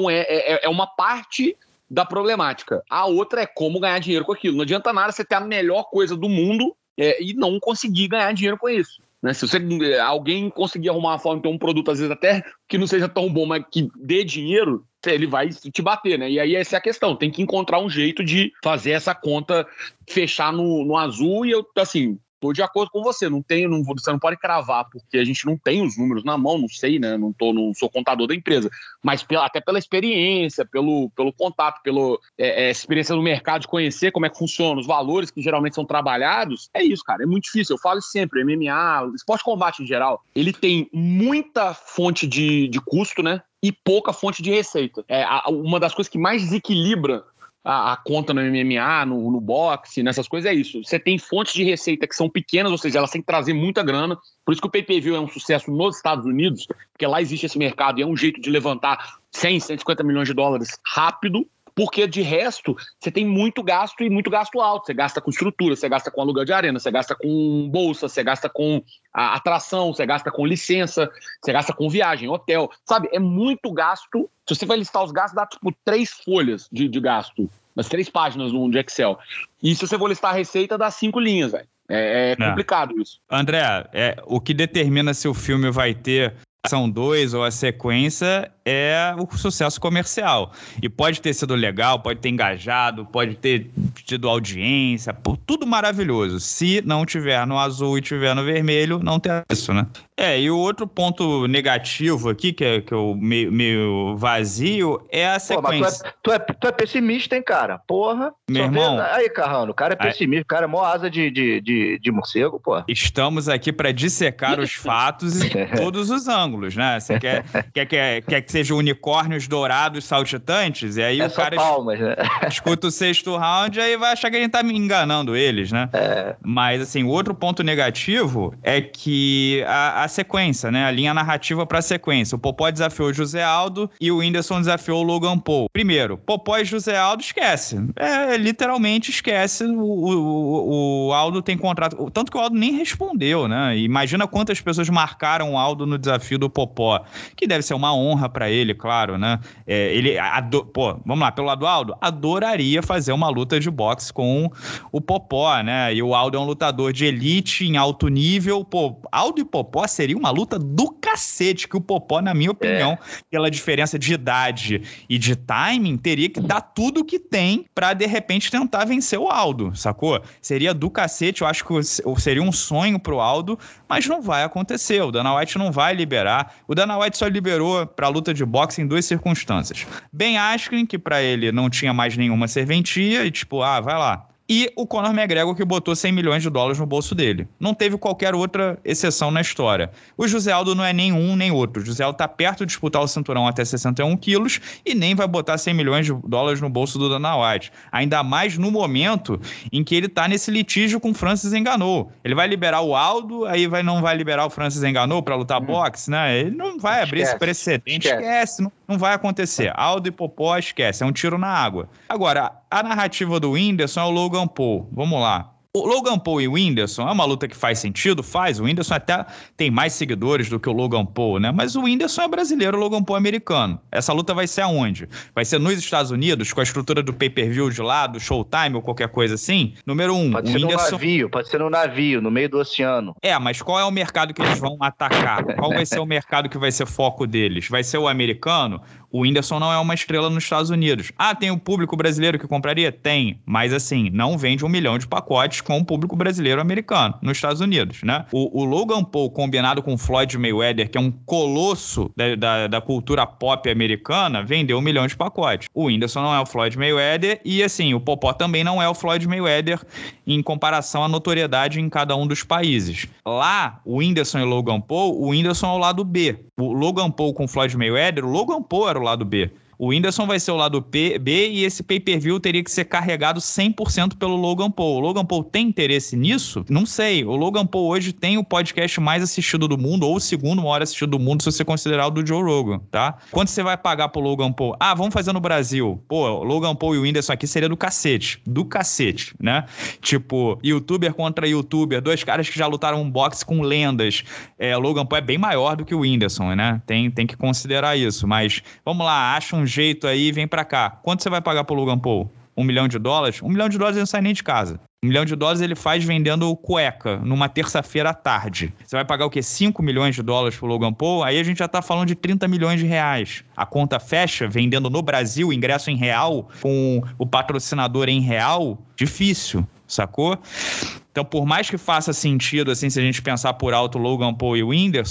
É uma parte da problemática. A outra é como ganhar dinheiro com aquilo. Não adianta nada você ter a melhor coisa do mundo e não conseguir ganhar dinheiro com isso. Né? Se alguém conseguir arrumar uma forma de ter um produto, às vezes até que não seja tão bom, mas que dê dinheiro, ele vai te bater, né? E aí essa é a questão, tem que encontrar um jeito de fazer essa conta fechar no azul, e eu, assim, tô de acordo com você, você não pode cravar, porque a gente não tem os números na mão, não sei, né? Não sou contador da empresa, mas até pela experiência, pelo contato, pela experiência do mercado, de conhecer como é que funciona, os valores que geralmente são trabalhados, é isso, cara, é muito difícil. Eu falo sempre, MMA, esporte de combate em geral, ele tem muita fonte de custo, né? E pouca fonte de receita. Uma das coisas que mais desequilibra a conta no MMA, no boxe, nessas coisas, é isso. Você tem fontes de receita que são pequenas, ou seja, elas têm que trazer muita grana. Por isso que o pay-per-view é um sucesso nos Estados Unidos, porque lá existe esse mercado e é um jeito de levantar 100, 150 milhões de dólares rápido. Porque, de resto, você tem muito gasto e muito gasto alto. Você gasta com estrutura, você gasta com aluguel de arena, você gasta com bolsa, você gasta com a atração, você gasta com licença, você gasta com viagem, hotel. Sabe, é muito gasto. Se você vai listar os gastos, dá tipo 3 folhas de gasto. Umas 3 páginas de Excel. E se você for listar a receita, dá 5 linhas, velho. É complicado isso. André, o que determina se o filme vai ter ação 2 ou a sequência é o sucesso comercial. E pode ter sido legal, pode ter engajado, pode ter tido audiência, tudo maravilhoso. Se não tiver no azul e tiver no vermelho, não tem isso, né? E o outro ponto negativo aqui, que é o meio vazio, é a sequência. Pô, mas tu é pessimista, hein, cara? Porra. Meu irmão. Aí, Carrano, o cara é pessimista, o cara é mó asa de morcego, pô. Estamos aqui para dissecar os fatos em todos os ângulos, né? Você quer que sejam unicórnios dourados saltitantes? E aí o cara palmas, né? escuta o 6º round e aí vai achar que a gente tá enganando eles, né? Mas, assim, o outro ponto negativo é que a sequência, né? A linha narrativa para a sequência. O Popó desafiou o José Aldo e o Whindersson desafiou o Logan Paul. Primeiro, Popó e José Aldo esquece. Literalmente esquece. O Aldo tem contrato. Tanto que o Aldo nem respondeu, né? Imagina quantas pessoas marcaram o Aldo no desafio do Popó. Que deve ser uma honra para ele, claro, né? Vamos lá, pelo lado do Aldo, adoraria fazer uma luta de boxe com o Popó, né? E o Aldo é um lutador de elite em alto nível. Pô, Aldo e Popó seria uma luta do cacete, que o Popó, na minha opinião, pela diferença de idade e de timing, teria que dar tudo que tem pra, de repente, tentar vencer o Aldo, sacou? Seria do cacete, eu acho que seria um sonho pro Aldo, mas não vai acontecer, o Dana White não vai liberar. O Dana White só liberou pra luta de boxe em 2 circunstâncias. Ben Askren, que pra ele não tinha mais nenhuma serventia, e tipo, vai lá. E o Conor McGregor, que botou 100 milhões de dólares no bolso dele. Não teve qualquer outra exceção na história. O José Aldo não é nem um nem outro. O José Aldo tá perto de disputar o cinturão até 61 quilos e nem vai botar 100 milhões de dólares no bolso do Dana White. Ainda mais no momento em que ele tá nesse litígio com o Francis Ngannou. Ele vai liberar o Aldo, aí não vai liberar o Francis Ngannou pra lutar boxe, né? Ele não vai abrir esse precedente. Esquece, não vai acontecer. Aldo e Popó, esquece. É um tiro na água. Agora, a narrativa do Whindersson é o Logan Paul. Vamos lá. O Logan Paul e o Whindersson é uma luta que faz sentido? Faz. O Whindersson até tem mais seguidores do que o Logan Paul, né? Mas o Whindersson é brasileiro, o Logan Paul é americano. Essa luta vai ser aonde? Vai ser nos Estados Unidos, com a estrutura do pay-per-view de lá, do Showtime ou qualquer coisa assim? Número 1, pode ser no navio, no meio do oceano. Mas qual é o mercado que eles vão atacar? Qual vai ser o mercado que vai ser foco deles? Vai ser o americano? O Whindersson não é uma estrela nos Estados Unidos. Tem o público brasileiro que compraria? Tem. Mas, assim, não vende 1 milhão de pacotes com o público brasileiro americano nos Estados Unidos, né? O Logan Paul combinado com o Floyd Mayweather, que é um colosso da cultura pop americana, vendeu 1 milhão de pacotes. O Whindersson não é o Floyd Mayweather e, assim, o Popó também não é o Floyd Mayweather em comparação à notoriedade em cada um dos países. Lá, o Whindersson e o Logan Paul, o Whindersson é o lado B. O Logan Paul com o Floyd Mayweather, o Logan Paul era o lado B. O Whindersson vai ser o lado B e esse pay-per-view teria que ser carregado 100% pelo Logan Paul. O Logan Paul tem interesse nisso? Não sei. O Logan Paul hoje tem o podcast mais assistido do mundo, ou o segundo maior assistido do mundo, se você considerar o do Joe Rogan, tá? Quanto você vai pagar pro Logan Paul? Vamos fazer no Brasil. Pô, o Logan Paul e o Whindersson aqui seria do cacete. Do cacete, né? Tipo, youtuber contra youtuber, 2 caras que já lutaram um boxe com lendas. O Logan Paul é bem maior do que o Whindersson, né? Tem que considerar isso. Mas, vamos lá, acha um jeito aí, vem pra cá. Quanto você vai pagar pro Logan Paul? 1 milhão de dólares? 1 milhão de dólares ele não sai nem de casa. 1 milhão de dólares ele faz vendendo cueca numa terça-feira à tarde. Você vai pagar o quê? 5 milhões de dólares pro Logan Paul? Aí a gente já tá falando de 30 milhões de reais. A conta fecha vendendo no Brasil, ingresso em real, com o patrocinador em real? Difícil, sacou? Então, por mais que faça sentido, assim, se a gente pensar por alto Logan Paul e o Whindersson,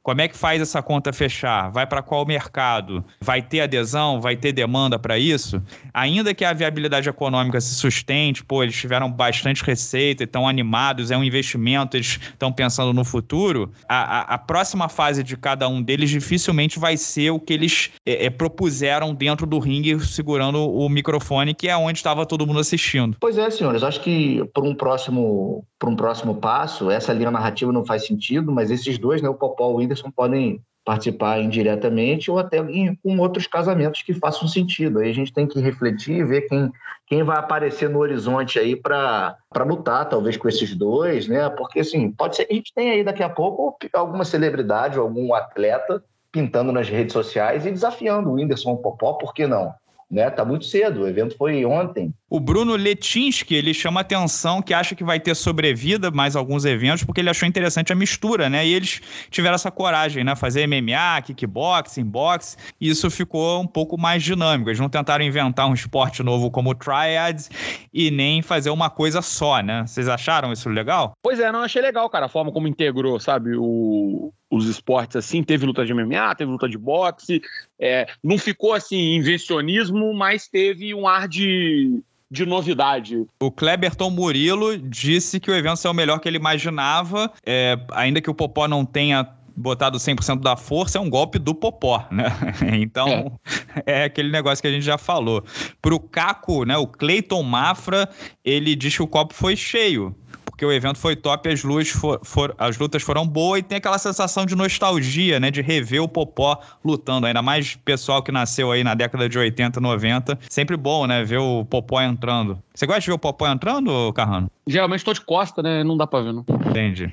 Como é que faz essa conta fechar? Vai para qual mercado? Vai ter adesão? Vai ter demanda para isso? Ainda que a viabilidade econômica se sustente, eles tiveram bastante receita, estão animados, é um investimento, eles estão pensando no futuro, a próxima fase de cada um deles dificilmente vai ser o que eles propuseram dentro do ringue, segurando o microfone, que é onde estava todo mundo assistindo. Pois é, senhores, acho que por um próximo passo, essa linha narrativa não faz sentido, mas esses dois, né, o Popó e o Whindersson, podem participar indiretamente ou até com outros casamentos que façam sentido. Aí a gente tem que refletir e ver quem vai aparecer no horizonte aí para lutar, talvez, com esses dois, né? Porque, assim, pode ser que a gente tenha aí daqui a pouco alguma celebridade ou algum atleta pintando nas redes sociais e desafiando o Whindersson ou o Popó, por que não? Né? Tá muito cedo, o evento foi ontem. O Bruno Letinski, ele chama atenção que acha que vai ter sobrevida mais alguns eventos, porque ele achou interessante a mistura, né? E eles tiveram essa coragem, né? Fazer MMA, kickboxing, boxe, e isso ficou um pouco mais dinâmico. Eles não tentaram inventar um esporte novo como o Triads e nem fazer uma coisa só, né? Vocês acharam isso legal? Pois é, não achei legal, cara, a forma como integrou, sabe, os esportes, assim, teve luta de MMA, teve luta de boxe, não ficou, assim, invencionismo, mas teve um ar de novidade. O Kleberton Murilo disse que o evento saiu melhor que ele imaginava, ainda que o Popó não tenha botado 100% da força, é um golpe do Popó, né? Então, é aquele negócio que a gente já falou. Pro Caco, né, o Cleiton Mafra, ele diz que o copo foi cheio, porque o evento foi top, as lutas foram boas e tem aquela sensação de nostalgia, né? De rever o Popó lutando, ainda mais pessoal que nasceu aí na década de 80, 90. Sempre bom, né? Ver o Popó entrando. Você gosta de ver o Popó entrando, Carrano? Geralmente tô de costa, né? Não dá pra ver, não. Entendi.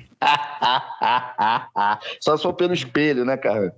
Só se for pelo espelho, né, Carrano?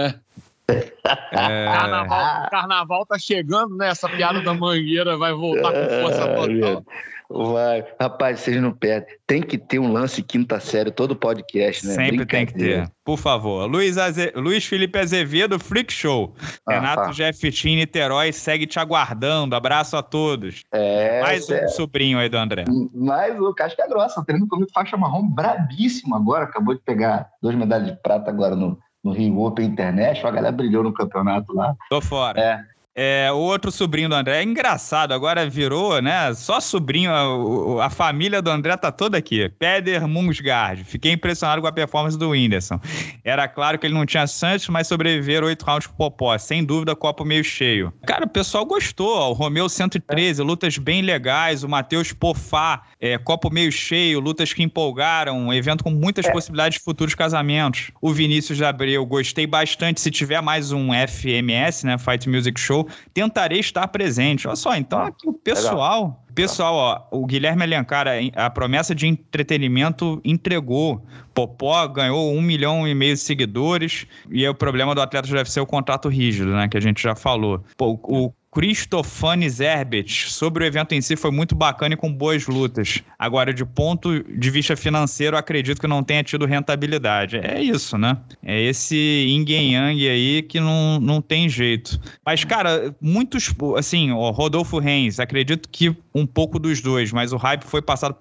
Carnaval tá chegando, né? Essa piada da Mangueira vai voltar com força total. Vai. Rapaz, vocês não perdem. Tem que ter um lance quinta série, todo podcast, né? Sempre tem que ter. Por favor. Luiz Felipe Azevedo, Freak Show. Renato Jeffetin, Niterói, segue te aguardando. Abraço a todos. Mais um sobrinho aí do André. Mais o Casca Grossa, treinando comigo, faixa marrom brabíssimo agora. Acabou de pegar 2 medalhas de prata agora no Rio Open International. A galera brilhou no campeonato lá. Tô fora. O outro sobrinho do André, é engraçado, agora virou, né, só sobrinho, a família do André tá toda aqui, Peder Mungsgaard, fiquei impressionado com a performance do Whindersson, era claro que ele não tinha chance, mas sobreviveram 8 rounds com o Popó, sem dúvida, copo meio cheio. Cara, o pessoal gostou, o Romeu 113, lutas bem legais, o Matheus Pofá, copo meio cheio, lutas que empolgaram, um evento com muitas possibilidades de futuros casamentos. O Vinícius de Abreu, gostei bastante, se tiver mais um FMS, né, Fight Music Show, tentarei estar presente. Olha só, então aqui o pessoal... Pessoal, o Guilherme Alencar, a promessa de entretenimento entregou. Popó ganhou 1,5 milhão de seguidores e o problema do atleta deve ser o contrato rígido, né, que a gente já falou. O Cristofanes Herbert, sobre o evento em si, foi muito bacana e com boas lutas. Agora, de ponto de vista financeiro, acredito que não tenha tido rentabilidade. É isso, né? É esse yin yang aí que não tem jeito. Mas, cara, muitos, assim, o Rodolfo Reis, acredito que um pouco dos dois, mas o hype foi passado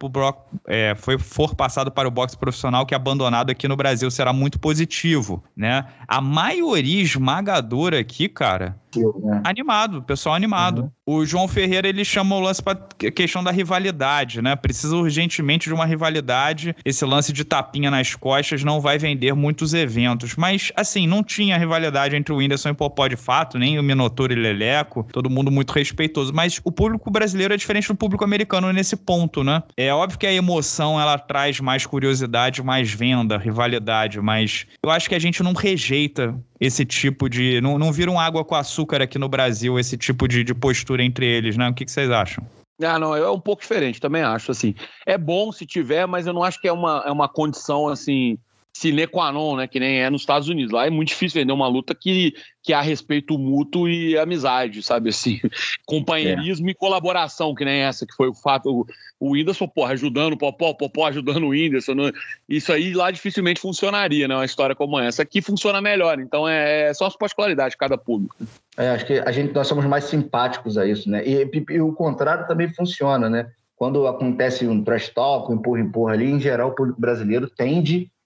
passado para o boxe profissional, que abandonado aqui no Brasil será muito positivo, né? A maioria esmagadora aqui, cara, animado, pessoal animado. O João Ferreira, ele chama o lance para questão da rivalidade, né? Precisa urgentemente de uma rivalidade. Esse lance de tapinha nas costas não vai vender muitos eventos. Mas, assim, não tinha rivalidade entre o Whindersson e Popó de fato, nem o Minotauro e Leleco. Todo mundo muito respeitoso. Mas o público brasileiro é diferente do público americano nesse ponto, né? É óbvio que a emoção, ela traz mais curiosidade, mais venda, rivalidade. Mas eu acho que a gente não rejeita esse tipo de... Não vira um água com açúcar aqui no Brasil, esse tipo de postura entre eles, né? O que vocês acham? Não, é um pouco diferente, também acho, assim. É bom se tiver, mas eu não acho que é uma condição, assim, sine qua non, né? Que nem é nos Estados Unidos. Lá é muito difícil vender uma luta que há respeito mútuo e amizade, sabe, assim. Companheirismo e colaboração, que nem essa, que foi o fato... O Whindersson, ajudando o Popó ajudando o Whindersson. Né? Isso aí lá dificilmente funcionaria, né? Uma história como essa. Aqui funciona melhor, então é só as particularidades de cada público. Acho que nós somos mais simpáticos a isso, né? E o contrário também funciona, né? Quando acontece um trash talk, um empurra ali, em geral o público brasileiro tende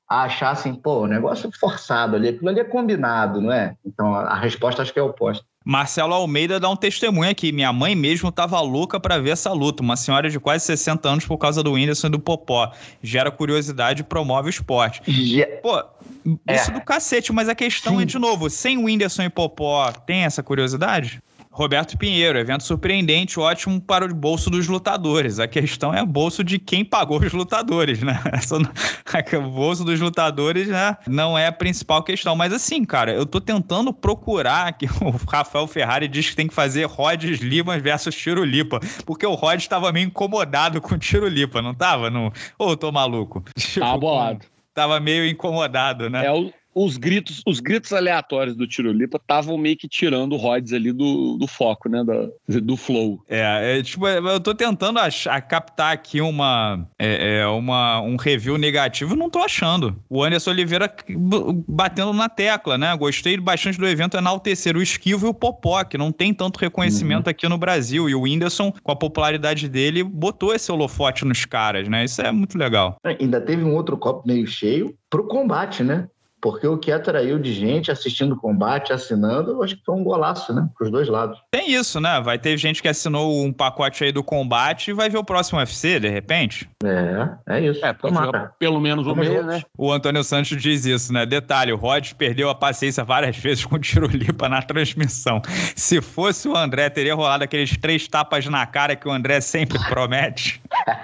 a achar assim, pô, o negócio é forçado ali, aquilo ali é combinado, não é? Então a resposta acho que é oposta. Marcelo Almeida dá um testemunho aqui. Minha mãe mesmo tava louca pra ver essa luta. Uma senhora de quase 60 anos por causa do Whindersson e do Popó. Gera curiosidade e promove o esporte. Pô, isso do cacete, mas a questão é, de novo, sem Whindersson e Popó, tem essa curiosidade? Roberto Pinheiro, evento surpreendente, ótimo para o bolso dos lutadores. A questão é o bolso de quem pagou os lutadores, né? O bolso dos lutadores, né, não é a principal questão. Mas assim, cara, eu tô tentando procurar que o Rafael Ferrari diz que tem que fazer Rhodes Lima versus Tiro Lipa, porque o Rhodes estava meio incomodado com o Tiro Lipa, não tava? Ou eu tô maluco? Tava bolado. Tava meio incomodado, né? Os gritos aleatórios do Tiro Lipa estavam meio que tirando o Rhodes ali do foco, né? Do flow. Tipo, eu tô tentando captar aqui um review negativo e não tô achando. O Anderson Oliveira batendo na tecla, né? Gostei bastante do evento enaltecer o Esquivo e o Popó, que não tem tanto reconhecimento aqui no Brasil. E o Whindersson, com a popularidade dele, botou esse holofote nos caras, né? Isso é muito legal. Ainda teve um outro copo meio cheio pro combate, né? Porque o que atraiu de gente assistindo o combate, assinando, eu acho que foi um golaço, né? Pros dois lados. Tem isso, né? Vai ter gente que assinou um pacote aí do combate e vai ver o próximo UFC, de repente. É isso. Pelo menos o meio, né? O Antônio Santos diz isso, né? Detalhe, o Rhodes perdeu a paciência várias vezes com o Tiro Lipa na transmissão. Se fosse o André, teria rolado aqueles 3 tapas na cara que o André sempre promete.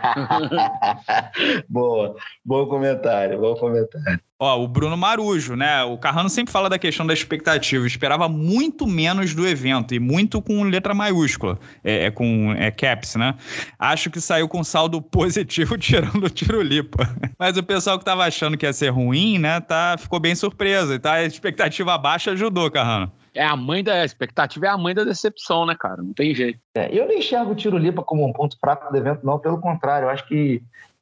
Bom comentário. Ó, o Bruno Marujo, né? O Carrano sempre fala da questão da expectativa. Esperava muito menos do evento e muito com letra maiúscula, com caps, né? Acho que saiu com saldo positivo tirando o Tiro Lipa. Mas o pessoal que tava achando que ia ser ruim, né? Ficou bem surpreso. E a expectativa baixa ajudou, Carrano. A expectativa é a mãe da decepção, né, cara? Não tem jeito. Eu não enxergo o Tiro Lipa como um ponto fraco do evento, não. Pelo contrário, eu acho que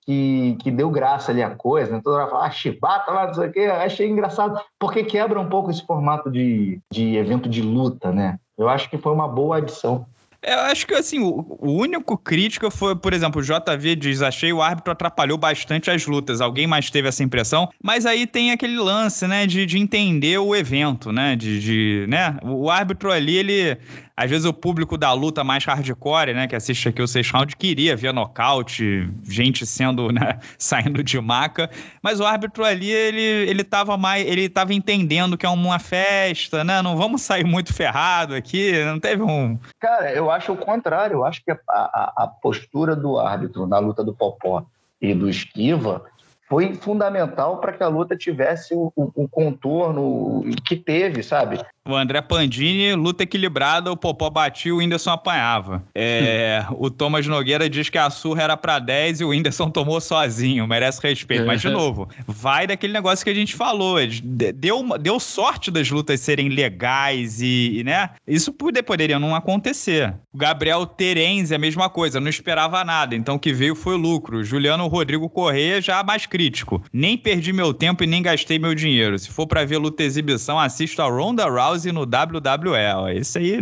deu graça ali a coisa, né? Toda hora fala, chibata lá, não sei o quê. Achei engraçado, porque quebra um pouco esse formato de evento de luta, né? Eu acho que foi uma boa adição. Eu acho que, assim, o único crítico foi, por exemplo, o JV diz, achei o árbitro atrapalhou bastante as lutas. Alguém mais teve essa impressão? Mas aí tem aquele lance, né, de entender o evento, né, né? O árbitro ali, ele... Às vezes o público da luta mais hardcore, né, que assiste aqui o 6 Round, queria ver nocaute, gente sendo, né, saindo de maca, mas o árbitro ali, ele tava entendendo que é uma festa, né, não vamos sair muito ferrado aqui, não teve um... Cara, eu acho o contrário, eu acho que a postura do árbitro na luta do Popó e do Esquiva foi fundamental para que a luta tivesse o contorno que teve, sabe? O André Pandini, luta equilibrada, o Popó batia, o Whindersson apanhava. O Thomas Nogueira diz que a surra era pra 10 e o Whindersson tomou sozinho, merece respeito. Mas, de novo, vai daquele negócio que a gente falou. Deu sorte das lutas serem legais e né? Isso poderia não acontecer. O Gabriel Terenzi, a mesma coisa, não esperava nada, então o que veio foi lucro. O Juliano Rodrigo Corrêa, já mais crítico. Nem perdi meu tempo e nem gastei meu dinheiro. Se for pra ver luta exibição, assista a Ronda Rousey no WWE. Esse aí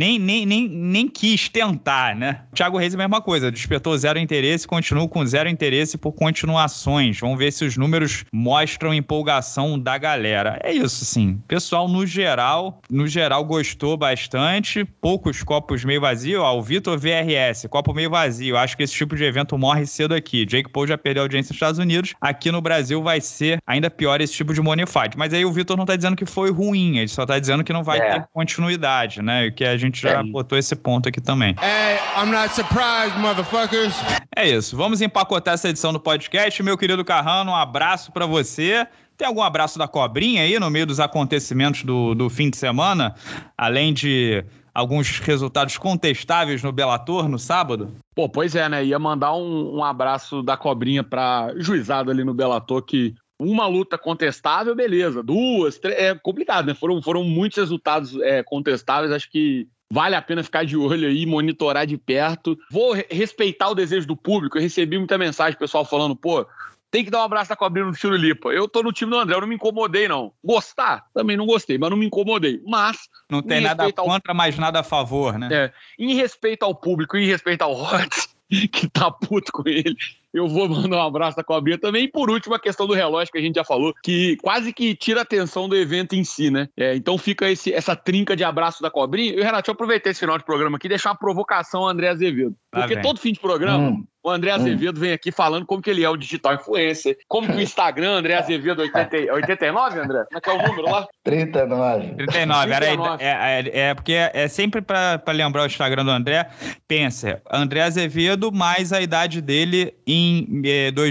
nem quis tentar, né? O Thiago Reis é a mesma coisa, despertou zero interesse, continua com zero interesse por continuações. Vamos ver se os números mostram empolgação da galera. É isso, sim. O pessoal, no geral, gostou bastante. Poucos copos meio vazio. O Vitor VRS, copo meio vazio. Acho que esse tipo de evento morre cedo aqui. Jake Paul já perdeu audiência nos Estados Unidos. Aqui no Brasil vai ser ainda pior esse tipo de money fight. Mas aí o Vitor não tá dizendo que foi ruim, ele só tá dizendo que não vai ter continuidade, né? E que a gente já botou esse ponto aqui também. I'm not surprised, motherfuckers. É isso. Vamos empacotar essa edição do podcast. Meu querido Carrano, um abraço pra você. Tem algum abraço da cobrinha aí no meio dos acontecimentos do fim de semana? Além de alguns resultados contestáveis no Bellator no sábado? Pô, pois é, né? Ia mandar um abraço da cobrinha pra juizada ali no Bellator, que uma luta contestável, beleza. 2, 3, é complicado, né? Foram muitos resultados contestáveis, acho que vale a pena ficar de olho aí, monitorar de perto. Vou respeitar o desejo do público, eu recebi muita mensagem, pessoal falando, pô, tem que dar um abraço da cobrinha no Tiro Lipa. Eu tô no time do André, eu não me incomodei, não. Gostar? Também não gostei, mas não me incomodei. Mas... Não tem nada contra, mas nada a favor, né? Em respeito ao público, em respeito ao Rhodes, que tá puto com ele. Eu vou mandar um abraço da Cobrinha também. E por último, a questão do relógio, que a gente já falou, que quase que tira a atenção do evento em si, né? Então fica essa trinca de abraço da Cobrinha. E, Renato, deixa eu aproveitar esse final de programa aqui e deixar uma provocação ao André Azevedo. Porque todo fim de programa, o André Azevedo vem aqui falando como que ele é o digital influencer, como que o Instagram, André Azevedo 89, André? Como é que é o número lá? 39. 39. Porque é sempre pra lembrar o Instagram do André. Pensa, André Azevedo mais a idade dele em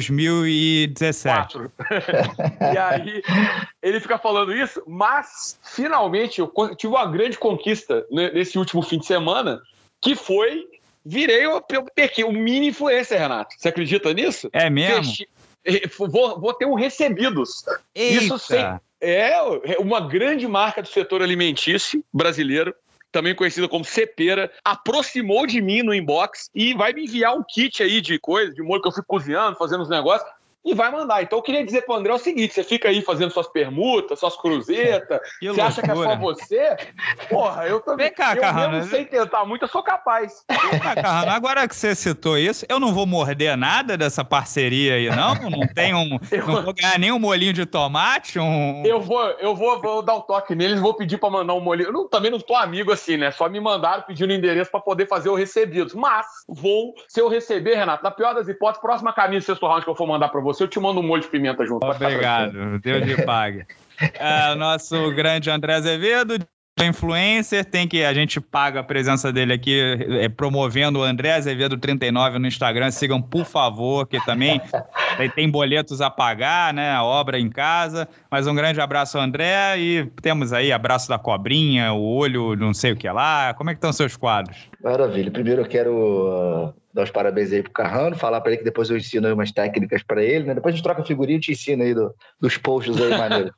2017. E aí, ele fica falando isso, mas finalmente eu tive uma grande conquista nesse último fim de semana, que foi... Virei um mini influencer, Renato. Você acredita nisso? É mesmo? Vou ter um Recebidos. Eita. Isso é uma grande marca do setor alimentício brasileiro, também conhecida como Cepera, aproximou de mim no inbox e vai me enviar um kit aí de coisa, de molho que eu fico cozinhando, fazendo os negócios, e vai mandar. Então eu queria dizer pro André o seguinte: você fica aí fazendo suas permutas, suas cruzetas, você acha que é só você? Porra, eu também. Vem cá, Carrano. Eu não sei tentar muito, eu sou capaz. Vem cá, Carrano, agora que você citou isso, eu não vou morder nada dessa parceria aí, não? Não vou ganhar nem um molhinho de tomate? Eu vou dar um toque neles, vou pedir pra mandar um molhinho. Eu também não tô amigo assim, né? Só me mandaram pedindo o endereço pra poder fazer o Recebidos. Mas se eu receber, Renato, na pior das hipóteses, próxima camisa do sexto round que eu for mandar pra você, eu te mando um molho de pimenta junto. Obrigado, Deus lhe pague. Nosso grande André Azevedo, influencer, a gente paga a presença dele aqui promovendo o André Azevedo 39 no Instagram. Sigam, por favor, que também tem boletos a pagar, né? A obra em casa. Mas um grande abraço, André, e temos aí abraço da Cobrinha, o olho, não sei o que lá. Como é que estão seus quadros? Maravilha. Primeiro eu quero dar os parabéns aí pro Carrano, falar para ele que depois eu ensino aí umas técnicas para ele, né? Depois a gente troca figurinha e te ensina aí dos posts aí, maneiro.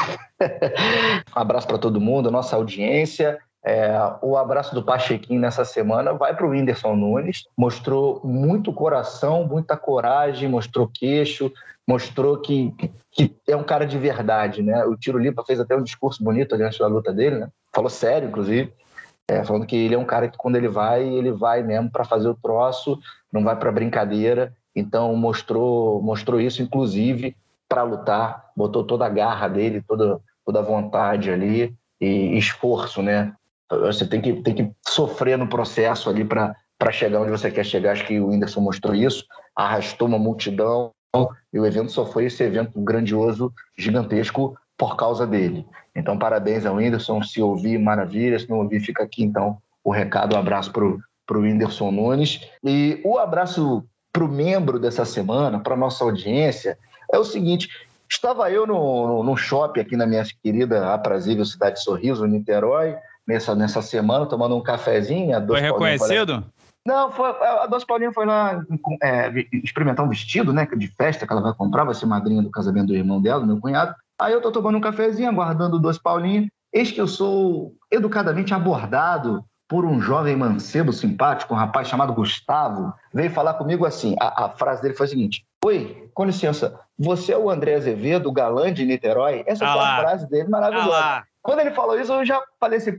Um abraço para todo mundo, a nossa audiência. O abraço do Pachequinho nessa semana vai para o Whindersson Nunes. Mostrou muito coração, muita coragem, mostrou queixo, mostrou que é um cara de verdade, né? O Tiro Lipa fez até um discurso bonito ali antes da luta dele, né? Falou sério, inclusive. Falando que ele é um cara que quando ele vai mesmo para fazer o troço, não vai para brincadeira. Então mostrou isso, inclusive, para lutar. Botou toda a garra dele, toda a vontade ali e esforço, né? Você tem que sofrer no processo ali para chegar onde você quer chegar. Acho que o Whindersson mostrou isso, arrastou uma multidão e o evento só foi esse evento grandioso, gigantesco, por causa dele. Então, parabéns ao Whindersson. Se ouvir, maravilha. Se não ouvir, fica aqui, então, o recado. Um abraço pro Whindersson Nunes. E o abraço pro membro dessa semana, para nossa audiência, é o seguinte: estava eu no shopping aqui na minha querida, aprazível cidade de Sorriso, Niterói, nessa semana, tomando um cafezinho. Foi reconhecido? Não, a Doce Paulinha foi lá experimentar um vestido, né, de festa que ela vai comprar, vai ser madrinha do casamento do irmão dela, do meu cunhado. Aí eu tô tomando um cafezinho, aguardando o Doce Paulinha. Eis que eu sou educadamente abordado por um jovem mancebo simpático, um rapaz chamado Gustavo. Veio falar comigo assim, a frase dele foi a seguinte: oi, com licença, você é o André Azevedo, galã de Niterói? Essa foi a frase dele, maravilhosa. Quando ele falou isso, eu já falei assim,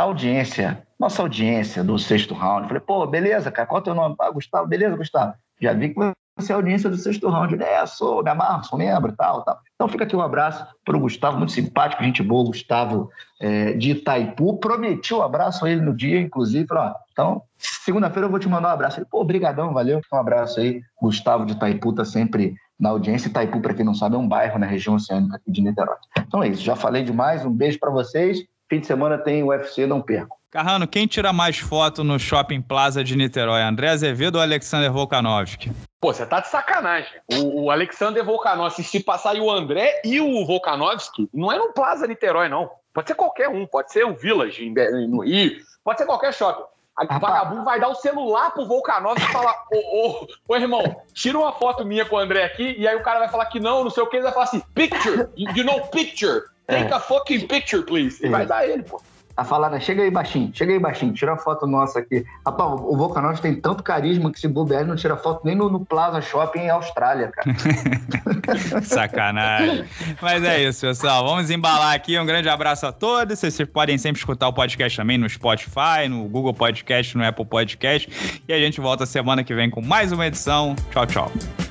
nossa audiência do sexto round. Falei, beleza, cara, qual é o teu nome? Gustavo, beleza, Gustavo. Já vi que você é a audiência do sexto round. Ele, me amarro, sou membro e tal. Então fica aqui um abraço para o Gustavo, muito simpático, gente boa, Gustavo de Itaipu. Prometi um abraço a ele no dia, inclusive. Falei, então, segunda-feira eu vou te mandar um abraço. Ele, brigadão, valeu. Um abraço aí. Gustavo de Itaipu tá sempre na audiência. Itaipu, para quem não sabe, é um bairro na região oceânica aqui de Niterói. Então é isso, já falei demais. Um beijo para vocês. Fim de semana tem UFC, não perco. Carrano, quem tira mais foto no Shopping Plaza de Niterói? André Azevedo ou Alexander Volkanovski? Você tá de sacanagem. O Alexander Volkanovski, se passar aí o André e o Volkanovski, não é no Plaza Niterói, não. Pode ser qualquer um, pode ser o Village no Rio, pode ser qualquer shopping. O vagabundo vai dar o celular pro Volkanovski e falar, ô irmão, tira uma foto minha com o André aqui, e aí o cara vai falar que não sei o que, ele vai falar assim, picture, you know picture, take a fucking picture, please. E vai dar ele, pô. A falar, né? Chega aí baixinho, tira a foto nossa aqui. Rapaz, o Volkanovski tem tanto carisma que se bobear não tira foto nem no Plaza Shopping em Austrália, cara. Sacanagem. Mas é isso, pessoal. Vamos embalar aqui. Um grande abraço a todos. Vocês podem sempre escutar o podcast também no Spotify, no Google Podcast, no Apple Podcast. E a gente volta semana que vem com mais uma edição. Tchau, tchau.